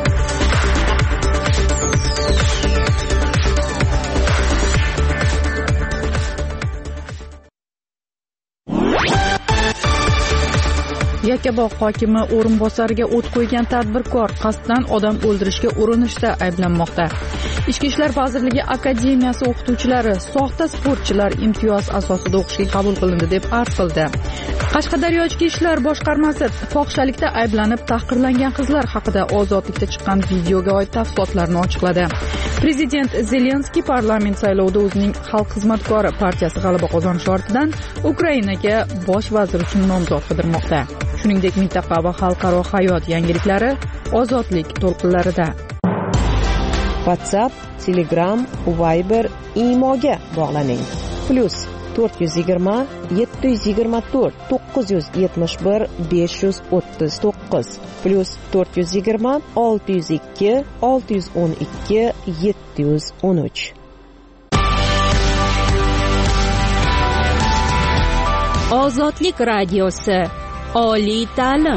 Yakkabog' hokimi o'rinbosariga o't qo'ygan tadbirkor qasddan odam o'ldirishga urinishda ayblanmoqda. Ichki ishlar vazirligi akademiyasi o'qituvchilari soxta sportchilar imtiyoz asosida o'qishga qabul qilindi deb arz qildi. Qashqadaryo ichki ishlar boshqarmasi fohishalikda ayblanib tahqirlangan qizlar haqida ozodlikda chiqqan videoga oid tafsilotlarni ochiqladi. Prezident Zelenskiy parlament saylovida o'zining Xalq xizmatkori partiyasi g'alaba qozonishi ortidan Ukrainaga bosh vazir uchun nomzod qidirmoqda. Shuningdek, mintaqa va xalqaro hayot yangiliklari ozodlik to'lqinlarida. WhatsApp, Telegram, Viber, Imoga bog'laning. Plus to'rt yuz yigirma yetti yuz yigirma to'rt to'qqiz yuz yetmish bir besh yuz o'ttiz to'qqiz plus to'rt yuz yigirma olti yuz ikki olti yuz o'n ikki yetti yuz o'n uch. Ozodlik radiosi. Oliy ta'lim.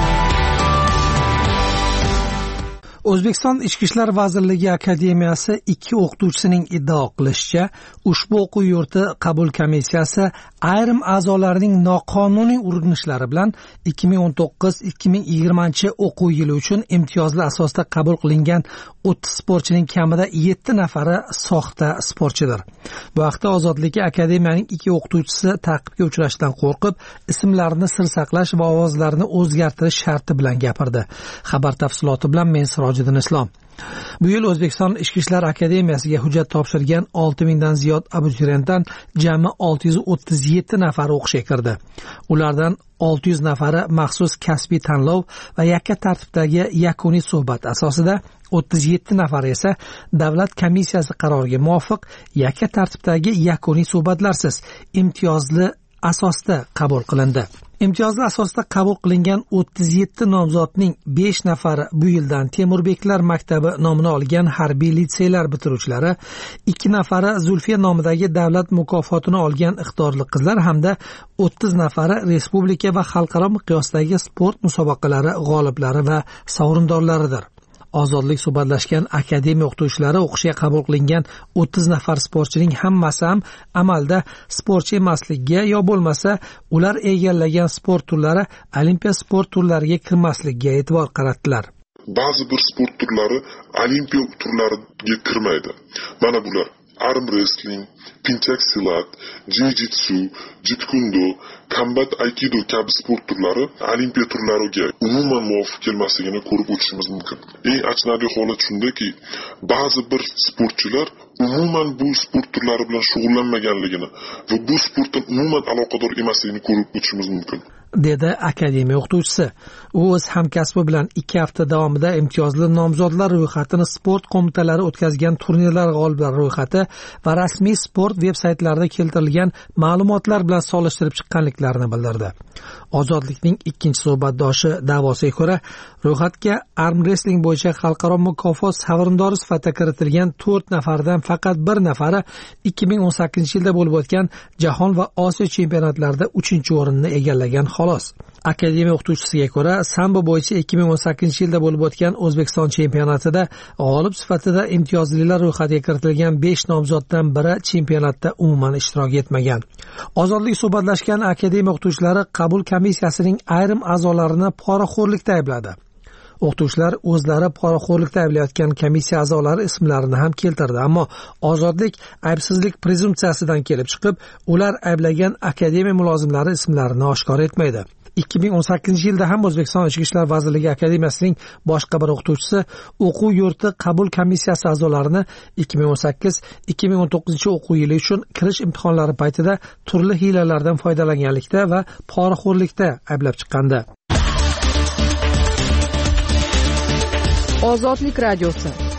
O'zbekiston Ichki ishlar vazirligi akademiyasi ikki o'qituvchisining iddao qilishicha, ushbu o'quv yurti qabul komissiyasi ayrim a'zolarining noqonuniy urinishlari bilan ikki ming o'n to'qqiz ikki ming yigirmanchi o'quv yili uchun imtiyozli asosda qabul qilingan o'ttiz sportchining kamida yetti nafari soxta sportchidir. Bu haqda Ozodlik akademiyaning ikki o'qituvchisi ta'qibga uchrashdan qo'rqib, ismlarini sir saqlash va ovozlarini o'zgartirish sharti bilan gapirdi. Xabar tafsiloti bilan men Sirojiddin Islom. Bu yil O'zbekiston Ichki ishlar akademiyasiga hujjat topshirgan olti mingdan ziyod abituriyentdan jami olti yuz o'ttiz yetti nafari o'qishga kirdi. Ulardan olti yuz nafari maxsus kasbiy tanlov va yakka tartibdagi yakuniy suhbat asosida, o'ttiz yetti nafari esa davlat komissiyasi qaroriga muvofiq yakka tartibdagi yakuniy suhbatlarsiz imtiyozli asosda qabul qilindi. Imtiyozli asosda qabul qilingan o'ttiz yetti nomzodning besh nafari bu yildan Temurbeklar maktabi nomini olgan harbiy litseylar bitiruvchilari, ikki nafari Zulfiya nomidagi davlat mukofotini olgan iqtidorli qizlar hamda o'ttiz nafari respublika va xalqaro miqyosdagi sport musobaqalari g'oliblari va sovrindorlaridir. Ozodlik suhbatlashgan akademiya o'qituvchilari o'qishga qabul qilingan o'ttiz nafar sportchining hammasi ham amalda sportchi emasligiga yo bo'lmasa ular egallagan sport turlari olimpiya sport turlariga kirmasligiga e'tibor qaratdilar. Ba'zi bir sport turlari olimpiya turlariga kirmaydi. Mana bular: arm wrestling, pinchak silat, jiu-jitsu, jitkundo, kombat aikido kabi sport turlari olimpiya turlariga umuman muvofiq kelmasligini ko'rib o'tishimiz mumkin. Eng achinarli holat shundaki, ba'zi bir sportchilar umuman bu sport turlari bilan shug'ullanmaganligini va bu sportdan umuman aloqador emasligini ko'rib o'tishimiz mumkin, dedi akademiya o'qituvchisi. U o'z hamkasbi bilan ikki hafta davomida imtiyozli nomzodlar ro'yxatini sport qo'mitalari o'tkazgan turnirlar g'oliblari ro'yxati va rasmiy sport veb-saytlarida keltirilgan ma'lumotlar bilan solishtirib chiqqanliklarini bildirdi. Ozodlikning ikkinchi suhbatdoshi da'vosiga ko'ra, ro'yxatga arm wrestling bo'yicha xalqaro mukofot sovrindori sifatida kiritilgan to'rt nafardan faqat bir nafari ikki ming o'n sakkizinchi yilda bo'lib o'tgan jahon va Osiyo chempionatlarida uchinchi o'rinni egallagan xolos. Akademiya o'qituvchisiga ko'ra, sambo bo'yicha ikki ming o'n sakkizinchi yilda bo'lib o'tgan O'zbekiston chempionatida g'olib sifatida imtiyozlilar ro'yxatiga kiritilgan besh nomzoddan biri chempionatda umuman ishtirok etmagan. Ozodlik suhbatlashgan akademiya o'qituvchilari qabul komissiyasining ayrim a'zolarini poraxo'rlikda aybladi. O'qituvchilar o'zlari poraxo'rlikda ayblayotgan komissiya a'zolari ismlarini ham keltirdi, ammo Ozodlik aybsizlik prezumsiyasidan kelib chiqib, ular ayblagan akademiya mulozimlari ismlarini oshkor etmaydi. ikki ming o'n sakkizinchi yilda ham O'zbekiston Ichki ishlar vazirligi akademiyasining boshqa bir o'qituvchisi o'quv yurti qabul komissiyasi a'zolarini ikki ming o'n sakkiz ikki ming o'n to'qqizinchi o'quv yili uchun kirish imtihonlari paytida turli hiylalardan foydalanganlikda va poraxo'rlikda ayblab chiqqandi. Ozodlik radiosi. Hodisa.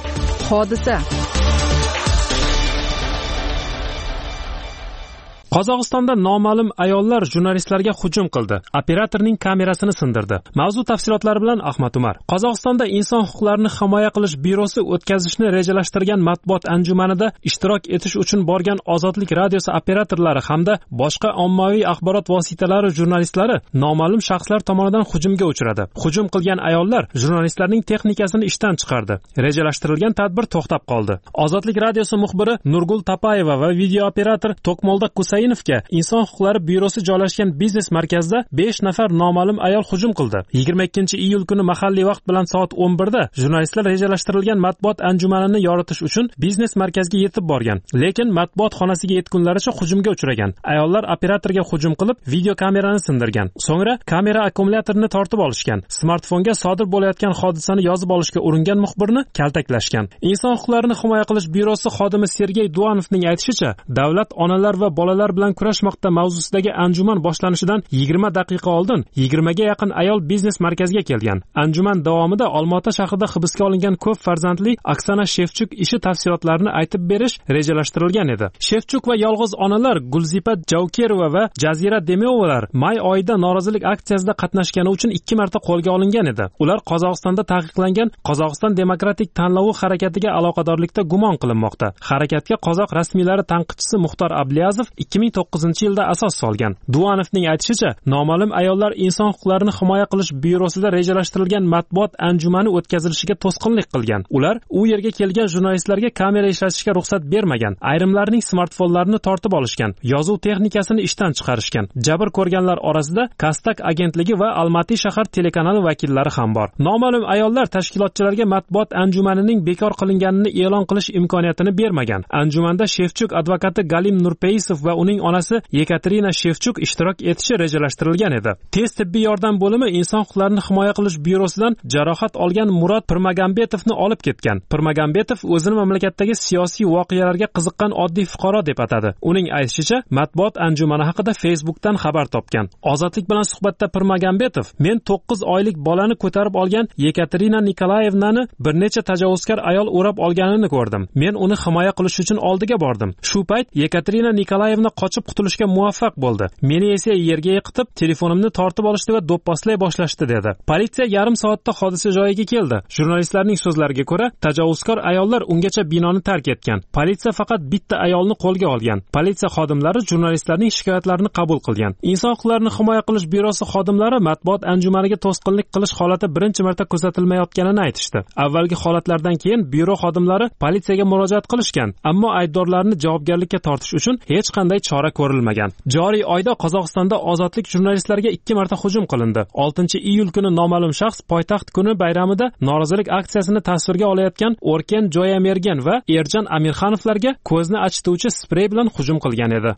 Qozog'istonda noma'lum ayollar jurnalistlarga hujum qildi. Operatorning kamerasini sindirdi. Mavzu tafsilotlari bilan Ahmad Umar. Qozog'istonda inson huquqlarini himoya qilish byurosi o'tkazishni rejalashtirgan matbuot anjumanida ishtirok etish uchun borgan Ozodlik radiosi operatorlari hamda boshqa ommaviy axborot vositalari jurnalistlari noma'lum shaxslar tomonidan hujumga uchradi. Hujum qilgan ayollar jurnalistlarning texnikasini ishdan chiqardi. Rejalashtirilgan tadbir to'xtab qoldi. Ozodlik radiosi muxbiri Nurgul Tapayeva va video operator Tokmolda Kusainovga inson huquqlari byurosi joylashgan biznes markazida besh nafar noma'lum ayol hujum qildi. yigirma ikkinchi iyul kuni mahalliy vaqt bilan soat o'n birda jurnalistlar rejalashtirilgan matbuot anjumanini yoritish uchun biznes markazga yetib borgan, lekin matbuot xonasiga yetgunlaricha hujumga uchragan. Ayollar operatorga hujum qilib, video kamerani sindirgan. So'ngra kamera akkumulyatorini tortib olishgan. Smartfonga sodir bo'layotgan hodisani yozib olishga uringan muxbirni kaltaklashgan. Inson huquqlarini himoya qilish byurosi xodimi Sergey Duanovning aytishicha, davlat onalar va bolalar bilan kurashmoqda mavzusidagi anjuman boshlanishidan yigirma daqiqa oldin yigirma ga yaqin ayol biznes markaziga kelgan. Anjuman davomida Olmaota shahrida hibsga olingan ko'p farzandli Oksana Shevchuk ishi tafsilotlarini aytib berish rejalashtirilgan edi. Shevchuk va yolg'iz onalar Gulzipa Javkerova va Jazira Demeovalar may oyida norozilik aksiyasida qatnashgani uchun ikki marta qo'lga olingan edi. Ular Qozog'istonda taqiqlangan Qozog'iston demokratik tanlovi harakatiga aloqadorlikda gumon qilinmoqda. Harakatga qozoq rasmiylari tanqidchisi Muxtor Abliyazov ikki ming to'qqizinchi yilda asos solgan. Duanovning aytishicha, noma'lum ayollar inson huquqlarini himoya qilish byurosida rejalashtirilgan matbuot anjumani o'tkazilishiga to'sqinlik qilgan. Ular u yerga kelgan jurnalistlarga kamera ishlatishga ruxsat bermagan. Ayrimlarning smartfonlarini tortib olishgan. Yozuv texnikasini ishdan chiqarishgan. Jabr ko'rganlar orasida Kastak agentligi va Almaty shahar telekanali vakillari ham bor. Noma'lum ayollar tashkilotchilarga matbuot anjumanining bekor qilinganini e'lon qilish imkoniyatini bermagan. Anjumanda Shevchuk advokati Galim Nurpeysov va uning onasi Yekaterina Shevchuk ishtirok etishi rejalashtirilgan edi. Tez tibbiy yordam bo'limi inson huquqlarini himoya qilish byurosidan jarohat olgan Murod Pirmagambetovni olib ketgan. Pirmagambetov o'zini mamlakatdagi siyosiy voqealarga qiziqqan oddiy fuqaro deb atadi. Uning aytishicha, matbuot anjumani haqida Facebook'dan xabar topgan. Ozodlik bilan suhbatda Pirmagambetov, men to'qqiz oylik bolani ko'tarib olgan Yekaterina Nikolayevnani bir necha tajovuzkor ayol o'rab olganini ko'rdim. Men uni himoya qilish uchun oldiga bordim. Shu payt Yekaterina Nikolayevna qochib qutulishga muvaffaq bo'ldi. Meni esa yerga yiqitib, telefonimni tortib olishdi va do'pposlay boshlashdi dedi. Politsiya yarim soatda hodisa joyiga keldi. Jurnalistlarning so'zlariga ko'ra, tajovuzkor ayollar ungacha binoni tark etgan. Politsiya faqat bitta ayolni qo'lga olgan. Politsiya xodimlari jurnalistlarning shikoyatlarini qabul qilgan. Inson huquqlarini himoya qilish byurosi xodimlari matbuot anjumaniga to'sqinlik qilish holati birinchi marta kuzatilmayotganini aytishdi. Avvalgi holatlardan keyin byuro xodimlari politsiyaga murojaat qilishgan, ammo aybdorlarni javobgarlikka tortish uchun hech qanday chora ko'rilmagan. Joriy oyda Qozog'istonda ozodlik jurnalistlarga ikki marta hujum qilindi. oltinchi iyul kuni noma'lum shaxs poytaxt kuni bayramida norozilik aksiyasini tasvirga olayotgan Orken Joyamergen va Erjan Amirxonovlarga ko'zni achituvchi sprey bilan hujum qilgan edi.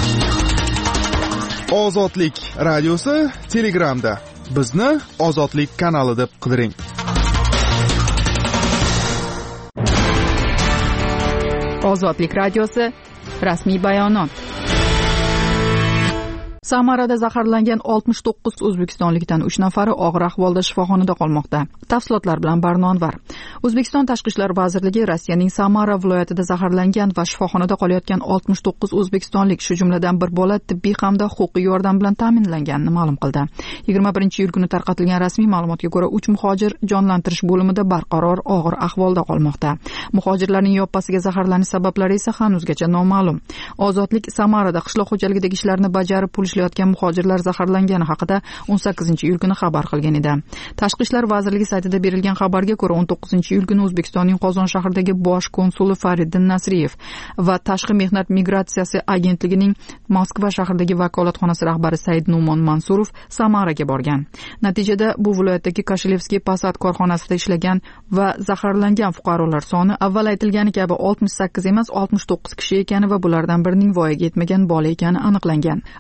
Ozodlik radiosi Telegramda. Bizni Ozodlik kanali deb qidiring. Ozodlik radiosi rasmiy bayonot. Samarada zaharlangan oltmish to'qqiz o'zbekistonlikdan uch nafari og'ir ahvolda shifoxonada qolmoqda. Tafsilotlar bilan Barno Anvar. O'zbekiston Tashqi ishlar vazirligi Rossiyaning Samara viloyatida zaharlangan va shifoxonada qolayotgan oltmish to'qqiz o'zbekistonlik, shu jumladan bir bola tibbiy hamda huquqiy yordam bilan ta'minlanganini ma'lum qildi. yigirma birinchi iyul kuni tarqatilgan rasmiy ma'lumotga ko'ra, uch muhojir jonlantirish bo'limida barqaror og'ir ahvolda qolmoqda. Muhojirlarning yoppasiga zaharlanish sabablari esa hanuzgacha noma'lum. Ozodlik Samarada qishloq xo'jaligidagi ishlarni bajarib pul ishlayotgan muhojirlar zaharlangani haqida o'n sakkizinchi iyul kuni xabar qilgan edi. Tashqi ishlar vazirligi saytida berilgan xabarga ko'ra, o'n to'qqizinchi iyul kuni O'zbekistonning Qozon shahridagi bosh konsuli Fariddin Nasriyev va Tashqi mehnat migratsiyasi agentligining Moskva shahridagi vakolatxonasi rahbari Said Numon Mansurov Samaraga borgan. Natijada bu viloyatdagi Kashilevskiy Passat korxonasida ishlagan va zaharlangan fuqarolar soni avval aytilgani kabi oltmish sakkiz emas, oltmish to'qqiz kishi ekani va bulardan birining voyaga yetmagan bola ekani aniqlangan. Avvalroq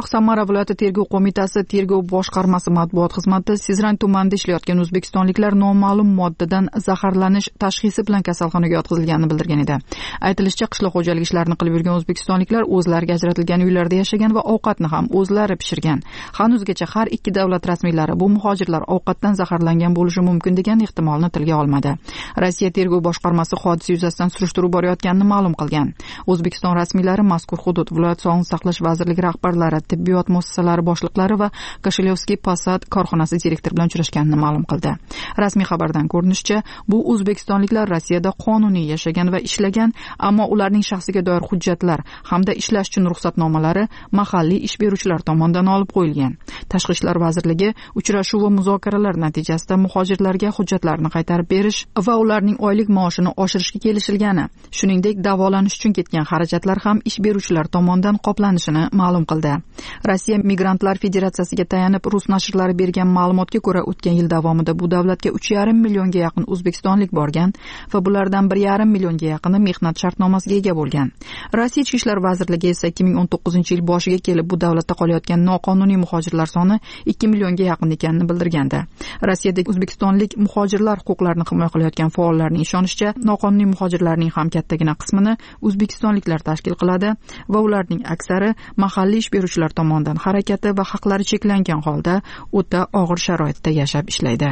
Keyinroq Samara viloyati tergov qo'mitasi tergov boshqarmasi matbuot xizmati Sizran tumanida ishlayotgan o'zbekistonliklar noma'lum moddadan zaharlanish tashxisi bilan kasalxonaga yotqizilganini bildirgan edi. Aytilishicha, qishloq xo'jaligi ishlarini qilib yurgan o'zbekistonliklar o'zlariga ajratilgan uylarda yashagan va ovqatni ham o'zlari pishirgan. Hanuzgacha har ikki davlat rasmiylari bu muhojirlar ovqatdan zaharlangan bo'lishi mumkin degan ehtimolni tilga olmadi. Rossiya tergov boshqarmasi hodisa yuzasidan surishtiruv borayotganini ma'lum qilgan. O'zbekiston rasmiylari mazkur hudud viloyat sog'liqni saqlash vazirligi rahbarlari, tibbiyot muassasalari boshliqlari va Kashilevskiy Passat korxonasi direktori bilan uchrashganini ma'lum qildi. Rasmiy xabardan ko'rinishicha, bu o'zbekistonliklar Rossiyada qonuniy yashagan va ishlagan, ammo ularning shaxsiga doir hujjatlar hamda ishlash uchun ruxsatnomalari mahalliy ish beruvchilar tomonidan olib qo'yilgan. Tashqi ishlar vazirligi uchrashuv va muzokaralar natijasida muhojirlarga hujjatlarni qaytarib berish va ularning oylik maoshini oshirishga kelishilgani, shuningdek davolanish uchun ketgan xarajatlar ham ish beruvchilar tomonidan qoplanishini ma'lum qildi. Rossiya Migrantlar Federatsiyasiga tayanib rus nashrlari bergan ma'lumotga ko'ra, o'tgan yil davomida bu davlatga uch yarim millionga yaqin o'zbekistonlik borgan va bulardan bir yarim millionga yaqini mehnat shartnomasiga ega bo'lgan. Rossiya Ichki ishlar vazirligi esa ikki ming o'n to'qqizinchi yil boshiga kelib bu davlatda qolayotgan noqonuniy muhojirlar soni ikki millionga yaqin ekanini bildirgandi. Rossiyadagi o'zbekistonlik muhojirlar huquqlarini himoya qilayotgan faollarning ishonishicha, noqonuniy muhojirlarning ham kattagina qismini o'zbekistonliklar tashkil qiladi va ularning aksari mahalliy ish beruvchilar tomonidan harakati va haqlari cheklangan holda o'ta og'ir sharoitda yashab ishlaydi.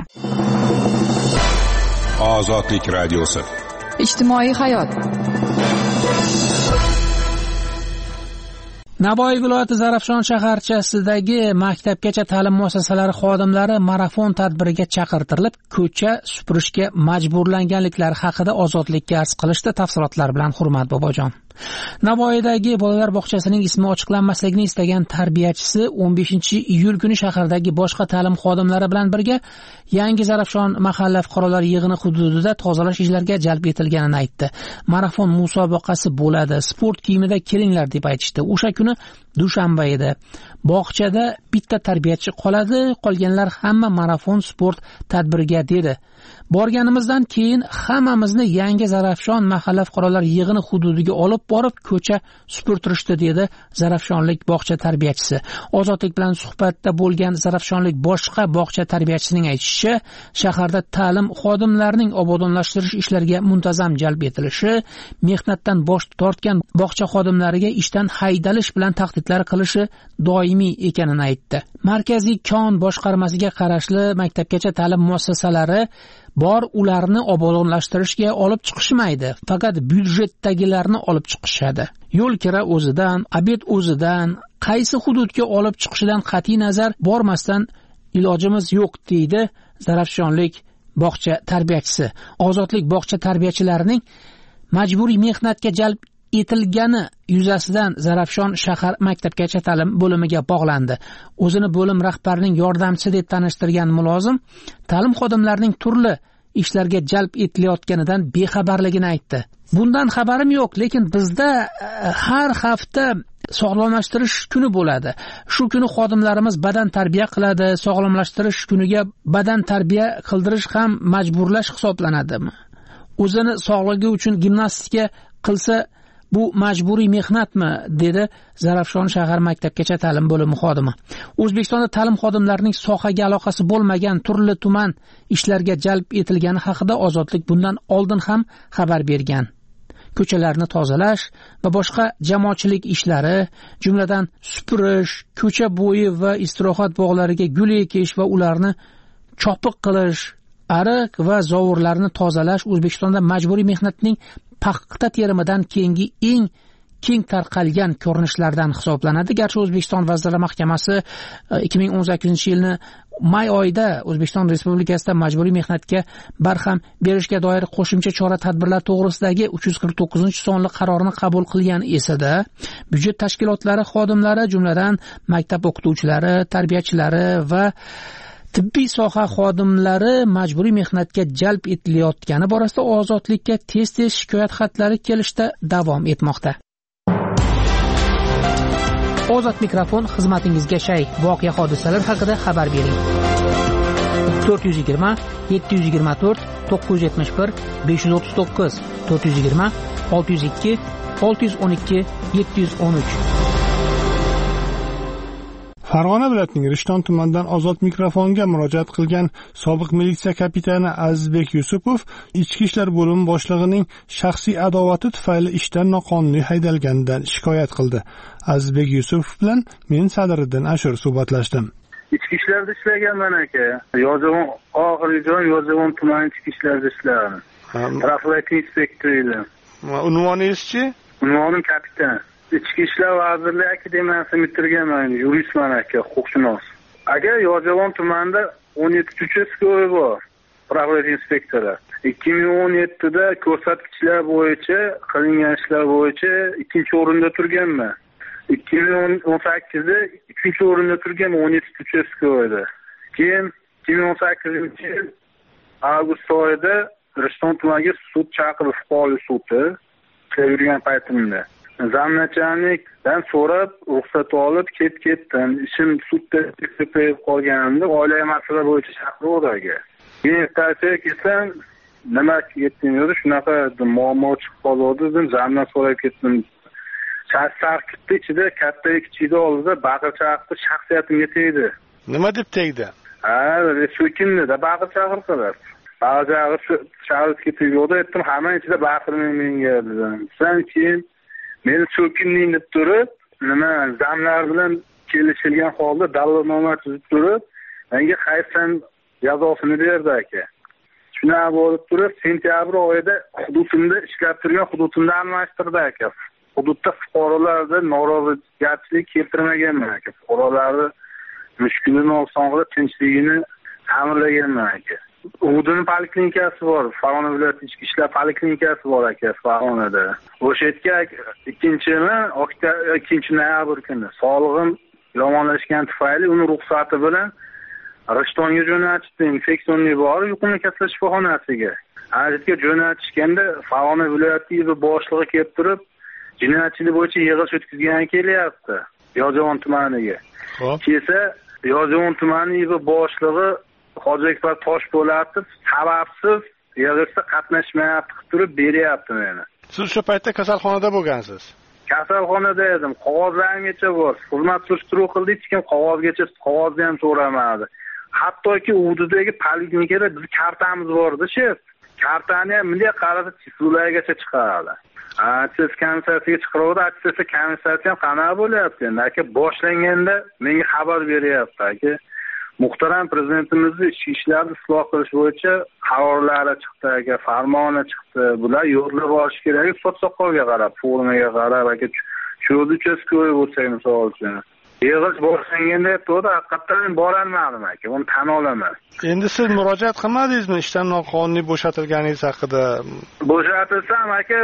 Ozodlik radiosi. Ijtimoiy hayot. Navoiy viloyati Zarafshon shaharchasidagi maktabgacha ta'lim muassasalari xodimlari marafon tadbiriga chaqirtirilib, ko'cha supurishga majburlanganliklari haqida Ozodlikka arz qilishdi. Tafsilotlar bilan Hurmat Bobojon. Navoiydagi bolalar bog'chasining ismi ochiqlanmasligini istagan tarbiyachisi o'n beshinchi iyul kuni shahardagi boshqa ta'lim xodimlari bilan birga Yangi Zarafshon mahalla fuqarolar yig'ini hududida tozalash ishlariga jalb etilganini aytdi. Marafon musobaqasi bo'ladi, sport kiyimida kelinglar deb aytishdi. O'sha kuni dushanba edi. Bog'chada bitta tarbiyachi qoladi, qolganlar hamma marafon sport tadbiriga dedi. Borganimizdan keyin hammamizni Yangi Zarafshon mahalla fuqarolar yig'ini hududiga olib borib ko'cha supurtirishdi dedi Zarafshonlik bog'cha tarbiyachisi. Ozodlik bilan suhbatda bo'lgan Zarafshonlik boshqa bog'cha tarbiyachisining aytishicha, shaharda ta'lim xodimlarining obodonlashtirish ishlariga muntazam jalb etilishi, mehnatdan bosh tortgan bog'cha xodimlariga ishdan haydalish bilan tahdidlar qilishi doimiy ekanini aytdi. Markaziy kon boshqarmasiga qarashli maktabgacha ta'lim muassasalari bor, ularni obodonlashtirishga olib chiqishmaydi, faqat byudjetdagilarni olib chiqishadi. Yo'l kira o'zidan, obed o'zidan, qaysi hududga olib chiqishidan qat'iy nazar bormasdan ilojimiz yo'q deydi Zarafshonlik bog'cha tarbiyachisi. Ozodlik bog'cha tarbiyachilarining majburiy mehnatga jalb etilgani yuzasidan Zarafshon shahar maktabgacha ta'lim bo'limiga bog'landi. O'zini bo'lim rahbarining yordamchisi deb tanishtirgan mulozim ta'lim xodimlarining turli ishlarga jalb etilayotganidan bexabarligini aytdi. Bundan xabarim yo'q, lekin bizda har hafta sog'lomlashtirish kuni bo'ladi. Shu kuni xodimlarimiz badan tarbiya qiladi. Sog'lomlashtirish kuniga badan tarbiya qildirish ham majburlash hisoblanadimi? O'zini sog'ligi uchun gimnastika qilsa bu majburiy mehnatmi, dedi Zarafshon shahar maktabgacha ta'lim bo'limi xodimi. O'zbekistonda ta'lim xodimlarining sohaga aloqasi bo'lmagan turli tuman ishlarga jalb etilgani haqida Ozodlik bundan oldin ham xabar bergan. Ko'chalarni tozalash va boshqa jamoatchilik ishlari, jumladan supurish, ko'cha bo'yi va istirohat bog'lariga gul ekish va ularni chopiq qilish, ariq va zovurlarni tozalash O'zbekistonda majburiy mehnatning paxta terimidan keyingi eng keng tarqalgan ko'rinishlardan hisoblanadi. Garchi O'zbekiston Vazirlar Mahkamasi ikki ming o'n sakkizinchi yilni may oyida O'zbekiston Respublikasida majburiy mehnatga barham berishga doir qo'shimcha chora-tadbirlar to'g'risidagi uch yuz qirq to'qqizinchi sonli qarorini qabul qilgan esa-da, byudjet tashkilotlari xodimlari, jumladan maktab o'qituvchilari, tarbiyachilari va tibbiy soha xodimlari majburiy mehnatga jalb etilayotgani borasida Ozodlikka tez-tez shikoyat xatlari kelishda davom etmoqda. Ozod mikrofon xizmatingizga shay. Voqea hodisalar haqida xabar bering. to'rt yuz yigirma yetti yuz yigirma to'rt to'qqiz yuz yetmish bir besh yuz o'ttiz to'qqiz to'rt yuz yigirma olti yuz ikki olti yuz o'n ikki yetti yuz o'n uch Farg'ona viloyatining Rishton tumanidan ozod mikrofonga murojaat qilgan sobiq militsiya kapitani Azizbek Yusupov ichki ishlar bo'limi boshlig'ining shaxsiy adovati tufayli ishdan noqonuniy haydalganidan shikoyat qildi. Azizbek Yusupov bilan men Sadiriddin Ashur suhbatlashdim. Ichki ishlarda ishlaganman aka. Yozyovon oxirgi joy Yozyovon tumani ichki ishlarda ishladim. Profilaktika inspektori edim. Unvoningiz-chi? Unvonim kapitan. Ichki ishlar vazirligi akademiyasini bitirganman, yuristman aka, huquqshunos. Aka, Yozyovon tumanida o'n yetti uchastkavoy bor, profilaktika inspektori. ikki ming o'n yettida ko'rsatkichlar bo'yicha, qilingan ishlar bo'yicha ikkinchi o'rinda turganman. ikki ming o'n sakkizda uchinchi o'rinda turganman o'n yetti uchastkavoyda. Keyin ikki ming o'n sakkizinchi yil avgust oyida Rishton tumaniga sud chaqirib, fuqarolik sudi yurgan paytimda. Zamnachalik,dan so'rab, ruxsat olib ket-ketdim. Ishim sudda ko'payib qolganimda oilaviy masala bo'yicha chaqiruvdi. Keyin ertasiga kelsam, nima ketdingiz? Shunaqa muammo chiqib qoldi, dedim, zamdan so'rab ketdim. Sarkitni ichida katta kichikni oldida baqir-chaqirdi, shaxsiyatimga tegdi. Nima deb tegdi? Ha, so'kindi-da, baqir-chaqirdilar. Ba'zi shaxsga tegdi, aytdim, hamma ichida baqirmang menga dedim. Sen keyin meni so'kinding deb turib, nima zamlar bilan kelishilgan holda da'vatnoma tuzib turib, menga qaysan jazosini berdi aka. Shunaqa bo'lib turib, sentyabr oyida hududimda ishlab turgan hududimda almashtirdi aka. Hududda fuqarolarda norozilik keltirmaganman aka. Fuqarolarni mushkulini osong'ida tinchligini ta'minlaganman aka. Hududning poliklinikasi bor, Farg'ona viloyati ichki ishlar poliklinikasi bor aka, Farg'onada. O'sha yerga ikkinchimi, ikkinchi noyabr kuni sog'lig'im yomonlashgani tufayli uni ruxsati bilan Rishtonga jo'natishdi, infeksionniy bor, yuqumli kasallik shifoxonasiga. Ajitga jo'natishganda Farg'ona viloyati boshlig'i kelib turib, jinoyatchilik bo'yicha yig'ilish o'tkazgani kelyapti Yozyovon tumaniga. Kelsa, Yozyovon tumani boshlig'i Hojiakbar Toshpo'latov sababsiz yig'ilishda qatnashmayapti, qilib turib beryapti meni. Siz o'sha paytda kasalxonada bo'lgansiz? Kasalxonada edim. Qog'ozlarimgacha bor. Hurmat surishtiruv qildik, hech kim qog'ozgacha qog'ozni ham so'ramadi. Hattoki hududdagi poliklinikada biz kartamiz bor-da, shef. Kartani ham bunday qarasa tisulargacha chiqaradi. Atsiz komissiyasiga chiqarovdi, atsiz komissiyasi ham qanaqa bo'lyapti endi? Aka boshlanganda menga xabar beryapti aka. Muhtaram prezidentimizni ichki ishlarni isloh qilish bo'yicha qarorlari chiqdi aka, farmoni chiqdi. Bular yo'lga borish kerak, sotsoqolga qarab, formaga qarab aka, cho'zi uchastkovoy bo'lsa misol uchun. Yig'ilish boshlanganda aytdi, haqiqatan borolmadim aka, buni tan olaman. Endi siz murojaat qilmadingizmi ishdan noqonuniy bo'shatilganingiz haqida? Bo'shatilsam aka,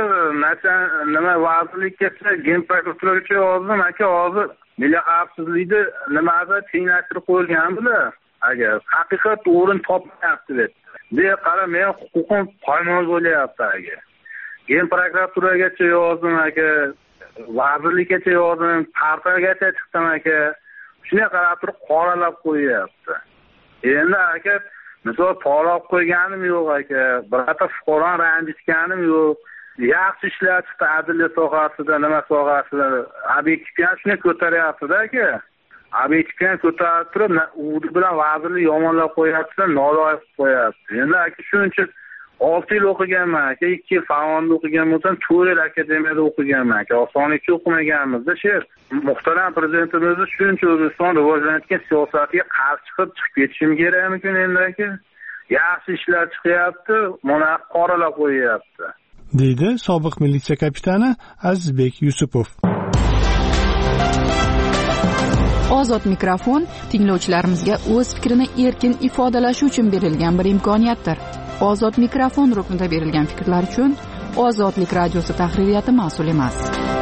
nima vazirlikka gen prokuraturaga yozdim aka, hozir milliy xavfsizlikni nimada tenglashtirib qo'yilgan bular. Agar haqiqat o'rin topmayapti deb. Deya qara, men huquqim poymol bo'lyapti aka. Gen prokuraturaga yozdim aka, vazirlikka yozdim, partiyagacha chiqdim aka. Shunga qarab turib qoralab qo'yapti. Endi aka, misol qoralab qo'yganim yo'q aka, birata fuqaroni ranjitganim yo'q. Yaxshi ishlar chiqdi adliya sohasida, nima sohasida, obyektiv ham shuni ko'taryapti-da aka. Obyektiv ham ko'tarib turib, u bilan vazirlik yomonlab qo'yapti, noloyiq qo'yapti. Endi aka shuncha olti yil o'qiganman aka, ikki yil Farg'onada o'qigan bo'lsam, to'rt yil akademiyada o'qiganman aka. Osonlikcha o'qimaganmiz-da, sher. Muhtaram prezidentimizni shuncha O'zbekiston rivojlanayotgan siyosatiga qarshi chiqib chiqib ketishim kerakmikin endi aka? Yaxshi ishlar chiqyapti, mana qoralab qo'yyapti. deydi sobiq militsiya kapitani Azizbek Yusupov. Ozod mikrofon tinglovchilarimizga o'z fikrini erkin ifodalashi uchun berilgan bir imkoniyatdir. Ozod mikrofon ruknida berilgan fikrlar uchun Ozodlik radiosi tahririyati mas'ul emas.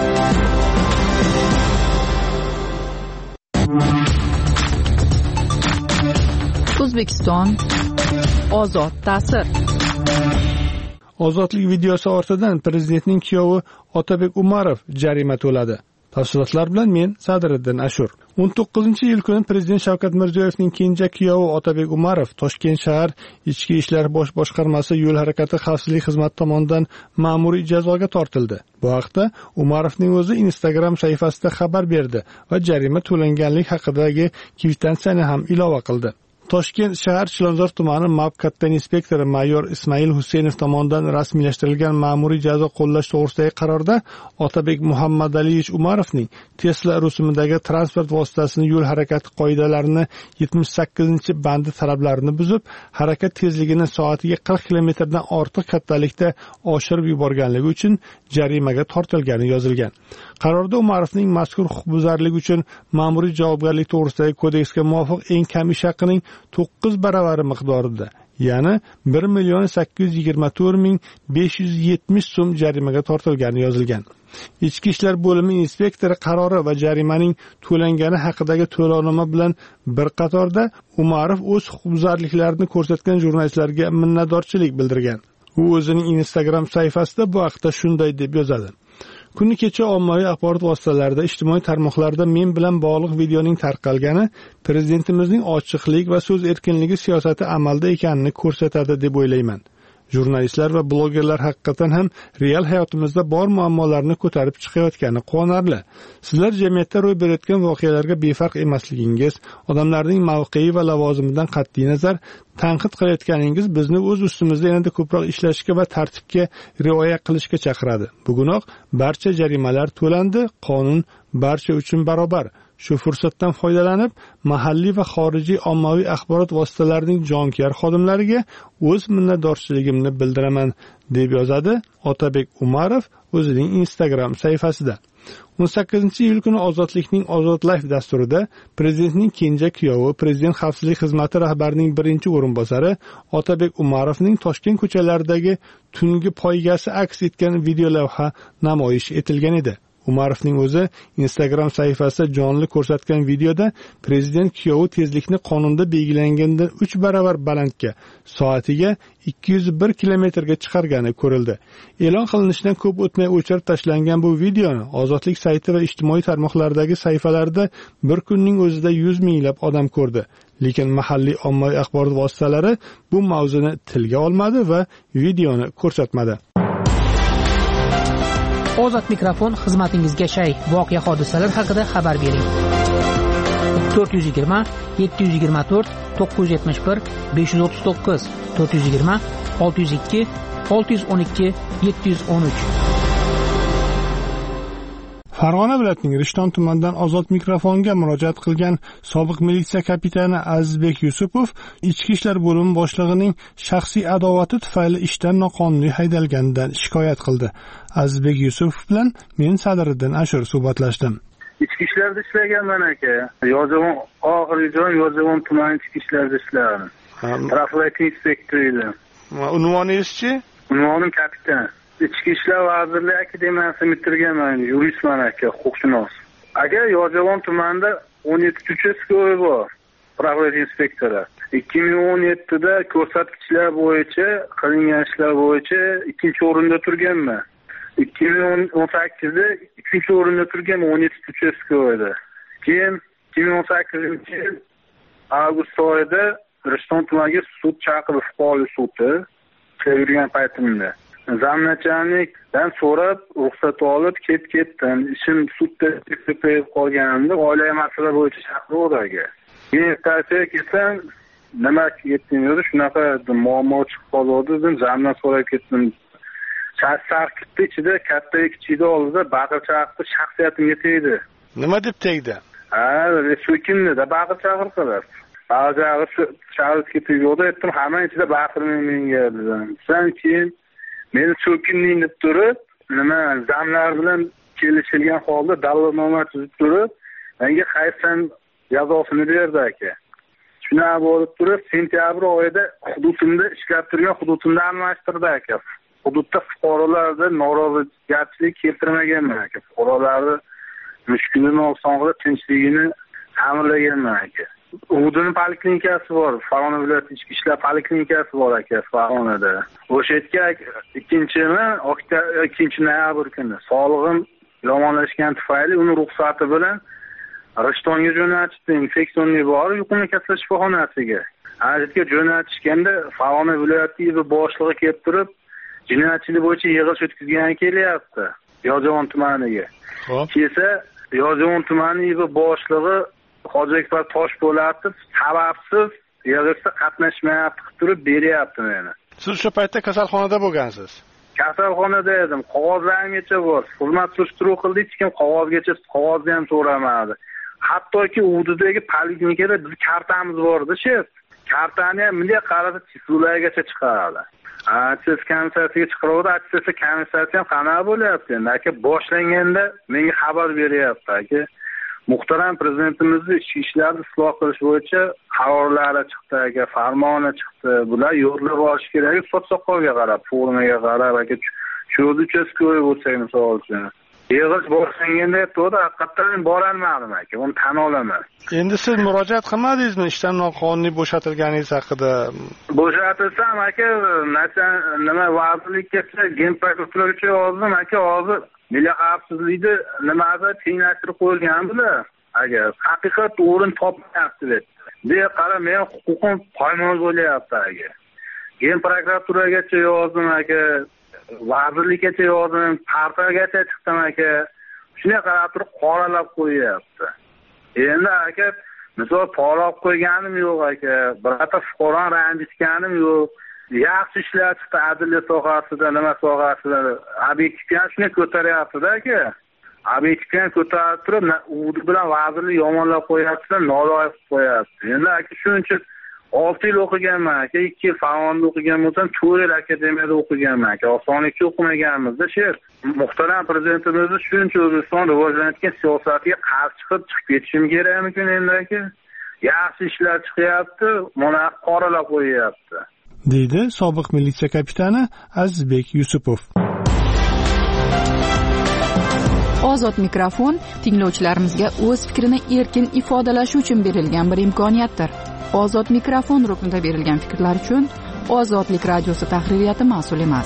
O'zbekiston ozod ta'sir. Ozodlik videosi ortidan prezidentning kuyovi Otabek Umarov jarima to'ladi. Tafsilotlar bilan men Sadiriddin Ashur. o'n to'qqizinchi iyul kuni prezident Shavkat Mirziyoyevning kenja kuyovi Otabek Umarov Toshkent shahar Ichki ishlar bosh boshqarmasi yo'l harakati xavfsizlik xizmati tomonidan ma'muriy jazoga tortildi. Bu haqda Umarovning o'zi Instagram sahifasida xabar berdi va jarima to'langanlik haqidagi kvitantsiyani ham ilova qildi. Toshkent shahar Chilonzor tumani M A B katta inspektori mayor Ismail Husaynov tomonidan rasmiylashtirilgan ma'muriy jazo qo'llash to'g'risidagi qarorda Otabek Muhammadaliyevich Umarovning Tesla rusumidagi transport vositasini yo'l harakati qoidalarini yetmish sakkizinchi bandi talablarini buzib, harakat tezligini soatiga qirq kilometrdan ortiq kattalikda oshirib yuborganligi uchun jarimaga tortilgani yozilgan. Qarorda Umarovning mazkur huquqbuzarlik uchun ma'muriy javobgarlik to'g'risidagi kodeksga muvofiq eng kam ish haqining to'qqiz baravari miqdorida, ya'ni bir million sakkiz yuz yigirma to'rt ming besh yuz yetmish so'm jarimaga tortilgani yozilgan. Ichki ishlar bo'limi inspektori qarori va jarimaning to'langani haqidagi to'lovnoma bilan bir qatorda Umarov o'z huquqbuzarliklarini ko'rsatgan jurnalistlarga minnatdorchilik bildirgan. U o'zining Instagram sahifasida bu haqda shunday deb yozadi: Kuni kecha ommaviy axborot vositalarida, ijtimoiy tarmoqlarda men bilan bog'liq videoning tarqalgani prezidentimizning ochiqlik va so'z erkinligi siyosati amalda ekanini ko'rsatadi deb o'ylayman. Jurnalistlar va blogerlar haqiqatan ham real hayotimizda bor muammolarni ko'tarib chiqayotgani quvonarli. Sizlar jamiyatda ro'y berayotgan voqealarga befarq emasligingiz, odamlarning mavqei va lavozimidan qat'iy nazar tanqid qilayotganingiz bizni o'z ustimizda yanada ko'proq ishlashga va tartibga rioya qilishga chaqiradi. Bugunoq barcha jarimalar to'landi, qonun barcha uchun barobar. Shu fursatdan foydalanib, mahalliy va xorijiy ommaviy axborot vositalarining jonkuyar xodimlariga o'z minnatdorchiligimni bildiraman, deb yozadi Otabek Umarov o'zining Instagram sahifasida. o'n sakkizinchi iyul kuni Ozodlikning Ozod Life dasturida prezidentning kenja kuyovi, prezident xavfsizlik xizmati rahbarining birinchi o'rinbosari Otabek Umarovning Toshkent ko'chalaridagi tungi poygasi aks etgan video lavha namoyish etilgan edi. Umarovning o'zi Instagram sahifasida jonli ko'rsatgan videoda prezident kuyovi tezlikni qonunda belgilangandan uch baravar balandga, soatiga ikki yuz bir kilometrga chiqargani ko'rildi. E'lon qilinishidan ko'p o'tmay o'chirib tashlangan bu videoni Ozodlik sayti va ijtimoiy tarmoqlardagi sahifalarda bir kunning o'zida yuz minglab odam ko'rdi. Lekin mahalliy ommaviy axborot vositalari bu mavzuni tilga olmadi va videoni ko'rsatmadi. Ozod mikrofon xizmatingizga shay. Voqea hodisalar haqida xabar bering. to'rt yuz yigirma yetti yuz yigirma to'rt to'qqiz yuz yetmish bir besh yuz o'ttiz to'qqiz to'rt yuz yigirma olti yuz ikki olti yuz o'n ikki yetti yuz o'n uch. Farg'ona viloyatining Rishton tumanidan Ozod mikrofonga murojaat qilgan sobiq militsiya kapitani Azizbek Yusupov ichki ishlar bo'limi boshlig'ining shaxsiy adovati tufayli ishdan noqonuniy haydalganidan shikoyat qildi. Azizbek Yusupov bilan men Sadiriddin Ashur suhbatlashdim. Ichki ishlarda ishlaganman aka. Yozyovon oxirgi joyim Yozyovon tumani ichki ishlarda ishladim. Profilaktika inspektori edim. Unvoningiz-chi? Unvonim kapitan. Ichki ishlar vazirligi akademiyasini bitirganman, yuristman aka, huquqshunos. Aka, Yozyovon tumanida o'n yetti uchastkavoy bor, profilaktika inspektori. ikki ming o'n yettida ko'rsatkichlar bo'yicha, qilingan ishlar bo'yicha ikkinchi o'rinda turganman. ikki ming o'n sakkizda uchinchi o'rinda turganman o'n yetti uchastkavoyda. Keyin ikki ming o'n sakkizinchi yil avgust oyida Rishton tumaniga sud chaqirdi, fuqarolik sudi. Yurgan paytimda zamnachalik,dan so'rab, ruxsat olib ket ketdim. Ishim sudda ko'payib qolganimda oilaviy masala bo'yicha chaqiruvdi aka. Keyin ertasiga ketsam, nima ketding dedi, shunaqa muammo chiqib qoldi dedim, zamdan so'rab ketdim. Sarkitni ichida katta kichikni oldida baqir chaqirdi, shaxsiyatimga tegdi. Nima deb tegdi? Ha, so'kindi-da, baqir chaqirdilar. Ba'zilari shaxsga tegdi, aytdim, hamma ichida baqirmang menga dedim. Sen keyin meni so'kinding deb turib, nima zamlar bilan kelishilgan holda da'vatnoma tuzib turib, menga hayfsan jazosini berdi aka. Shuna bo'lib turib, sentyabr oyida hududimda ishlab turgan hududimda almashtirdi aka. Hududda fuqarolarda norozilik keltirmaganman aka. Fuqarolarni mushkulini osong'ida tinchligini ta'minlaganman aka. Hududning poliklinikasi bor, Farg'ona viloyati ichki ishlar poliklinikasi bor aka, Farg'onada. O'sha yerga ikkinchimi, ikkinchi noyabr kuni sog'lig'im yomonlashgani tufayli uni ruxsati bilan Rishtonga jo'natishdi, infeksionniy bor, yuqumli kasallik shifoxonasiga. Ajitga jo'natishganda Farg'ona viloyati boshlig'i kelib turib, jinoyatchilik bo'yicha yig'ilish o'tkazgani kelyapti Yozyovon tumaniga. Xo'p. Kelsa, Yozyovon tumani boshlig'i Hoji Akbar Toshpo'latov sababsiz yig'ilishda qatnashmayapti, qilib turib beryapti meni. Siz o'sha paytda kasalxonada bo'lgansiz? Kasalxonada edim. Qog'ozlarimgacha bor. Hurmat surishtiruv qildi, hech kim qog'ozgacha qog'ozni ham so'ramadi. Hattoki Ududagi poliklinikada biz kartamiz bor-da, shef. Kartani ham bunday qarasa chislulagacha chiqaradi. Achis komissiyasiga chiqaradi, achisi komissiyasi ham qanaqa bo'lyapti endi? Aka boshlanganda menga xabar beryapti, aka. Muhtaram prezidentimizni ichki ishlarni isloh qilish bo'yicha qarorlari chiqdi, aka, farmoni chiqdi. Bular yo'lga borish kerak, sotsoqolga qarab, formaga qarab, aka, cho'zi uchastko'yi bo'lsak, misol uchun. Yig'ilish boshlanganda to'da haqiqatan borolmadim, aka, uni tan olaman. Endi siz murojaat qilmadingizmi ishdan noqonuniy bo'shatilganingiz haqida? Bo'shatilsam, aka, nima vazirlikka Gen prokuraturaga yozdim, aka, hozir milliy xavfsizlikni nimada tenglashtirib qo'yilgan bular. Agar haqiqat o'rin topmayapti deb. Deya qara, men huquqim poymol bo'lyapti, aka. Gen prokuraturaga yozdim, aka. Vazirlikka yozdim, partiyagacha chiqdim, aka. Shunga qarab turib qoralab qo'yapti. Endi aka, misol qoralab qo'yganim yo'q, aka. Birata fuqaroni ranjitganim yo'q. Yaxshi ishlar chiqdi adliya sohasida, nima sohasida, obyektivni shuni ko'taryapti-da, aka. Obyektivni ko'tarib turib, u bilan vazirlik yomonlab qo'yapti, noloyiq qo'yapti. Endi aka shuning uchun olti yil o'qiganman, aka, ikki yil Farg'onada o'qigan bo'lsam, to'rt yil akademiyada o'qiganman, aka. Osonlikcha o'qimaganmiz-da, shef. Muhtaram prezidentimizni shuncha O'zbekiston rivojlanayotgan siyosatiga qarshi chiqib chiqib ketishim kerakmikin endi, aka? Yaxshi ishlar chiqyapti, mana qoralab qo'yyapti. Deydi sobiq militsiya kapitani Azizbek Yusupov. Ozod mikrofon tinglovchilarimizga o'z fikrini erkin ifodalashi uchun berilgan bir imkoniyatdir. Ozod mikrofon ruknida berilgan fikrlar uchun Ozodlik radiosi tahririyati mas'ul emas.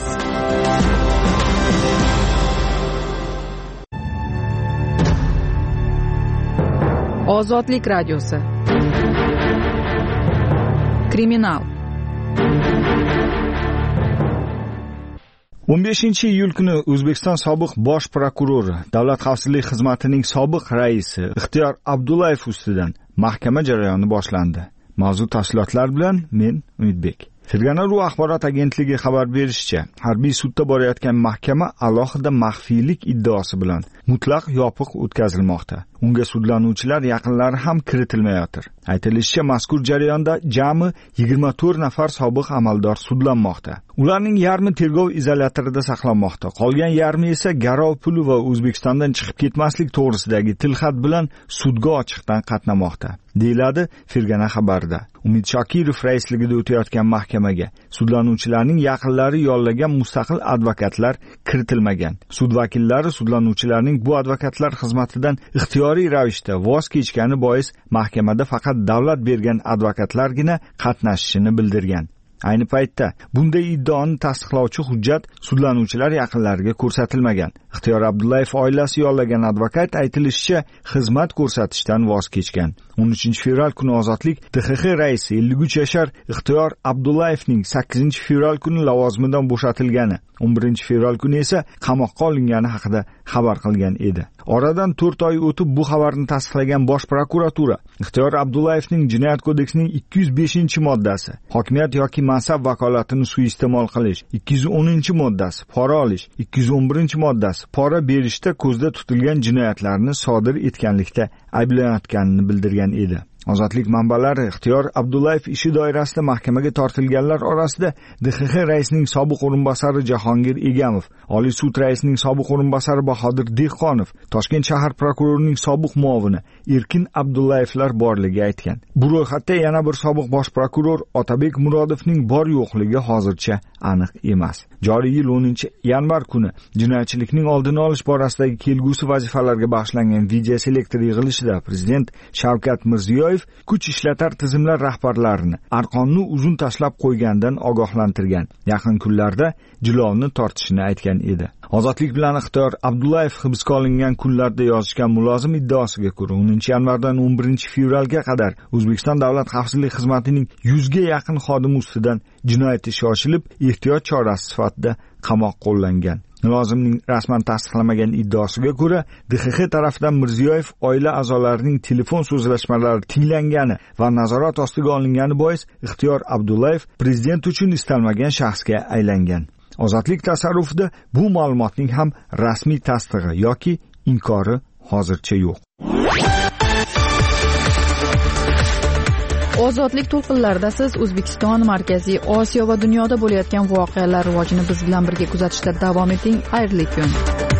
Ozodlik radiosi. Kriminal. o'n beshinchi iyul kuni O'zbekiston sobiq bosh prokurori, Davlat xavfsizlik xizmatining sobiq raisi Ixtiyor Abdullayev ustidan mahkama jarayoni boshlandi. Mavzu tafsilotlar bilan men Umidbek. Fergana.ru axborot agentligi xabar berishicha, harbiy sudda borayotgan mahkama alohida maxfiylik iddaosi bilan mutlaq yopiq o'tkazilmoqda. Unga sudlanuvchilar yaqinlari ham kiritilmayotir. Aytilishicha, mazkur jarayonda jami yigirma to'rt nafar sobiq amaldor sudlanmoqda. Ularning yarmi tergov izolyatorida saqlanmoqda. Qolgan yarmi esa garov puli va O'zbekistondan chiqib ketmaslik to'g'risidagi tilxat bilan sudga ochiqdan qatnamoqda, deyiladi Fergana xabarida. Umid Shokirov raisligida o'tayotgan mahkamaga sudlanuvchilarning yaqinlari yollagan mustaqil advokatlar kiritilmagan. Sud vakillari sudlanuvchilarning bu advokatlar xizmatidan ixtiyoriy ravishda voz kechgani bois mahkamada faqat davlat bergan advokatlargina qatnashishini bildirgan. Ayni paytda bunday iddaoni tasdiqlovchi hujjat sudlanuvchilar yaqinlariga ko'rsatilmagan. Ixtiyor Abdullayev oilasi yollagan advokat aytilishicha xizmat ko'rsatishdan voz kechgan. o'n uchinchi fevral kuni Ozodlik T X X raisi ellik uch yashar Ixtiyor Abdullayevning sakkizinchi fevral kuni lavozimidan bo'shatilgani, o'n birinchi fevral kuni esa qamoqqa olingani haqida xabar qilgan edi. Oradan to'rt oy o'tib bu xabarni tasdiqlagan bosh prokuratura Ixtiyor Abdullayevning Jinoyat kodeksining ikki yuz beshinchi moddasi hokimiyat yoki mansab vakolatini suiiste'mol qilish, ikki yuz o'ninchi moddasi pora olish, ikki yuz o'n birinchi moddasi pora berishda ko'zda tutilgan jinoyatlarni sodir etganlikda ayblanayotganini bildirgan edi. Ozodlik manbalari Ixtiyor Abdullayev ishi doirasida mahkamaga tortilganlar orasida D X X raisining sobiq o'rinbosari Jahongir Egamov, Oliy sud raisining sobiq o'rinbosari Bahodir Dehqonov, Toshkent shahar prokurorining sobiq muovini Erkin Abdullayevlar borligi aytgan. Bu ro'yxatda yana bir sobiq bosh prokuror Otabek Murodovning bor yo'qligi hozircha aniq emas. Joriy yil o'ninchi yanvar kuni jinoyatchilikning oldini olish borasidagi kelgusi vazifalarga bag'ishlangan video selektor yig'ilishida prezident Shavkat Mirziyoyev abdullayev kuch ishlatar tizimlar rahbarlarini arqonni uzun tashlab qo'ygandan ogohlantirgan, yaqin kunlarda jilovni tortishini aytgan edi. Ozodlik bilan Ixtiyor Abdullayev hibsga olingan kunlarda yozishgan mulozim iddaosiga ko'ra o'ninchi yanvardan o'n birinchi fevralga qadar O'zbekiston Davlat xavfsizlik xizmatining yuzga yaqin xodimi ustidan jinoyat ishi ochilib, ehtiyot chorasi sifatida qamoq qo'llangan. Mulozimning rasman tasdiqlamagan iddaosiga ko'ra, D X X tarafidan Mirziyoyev oila a'zolarining telefon so'zlashmalari tinglangani va nazorat ostiga olingani bois Ixtiyor Abdullayev prezident uchun istalmagan shaxsga aylangan. Ozodlik tasarrufida bu ma'lumotning ham rasmiy tasdig'i yoki inkori hozircha yo'q. Ozodlik to'lqinlarida siz O'zbekiston, Markaziy Osiyo va dunyoda bo'layotgan voqealar rivojini biz bilan birga kuzatishda davom eting. Xayrli kun.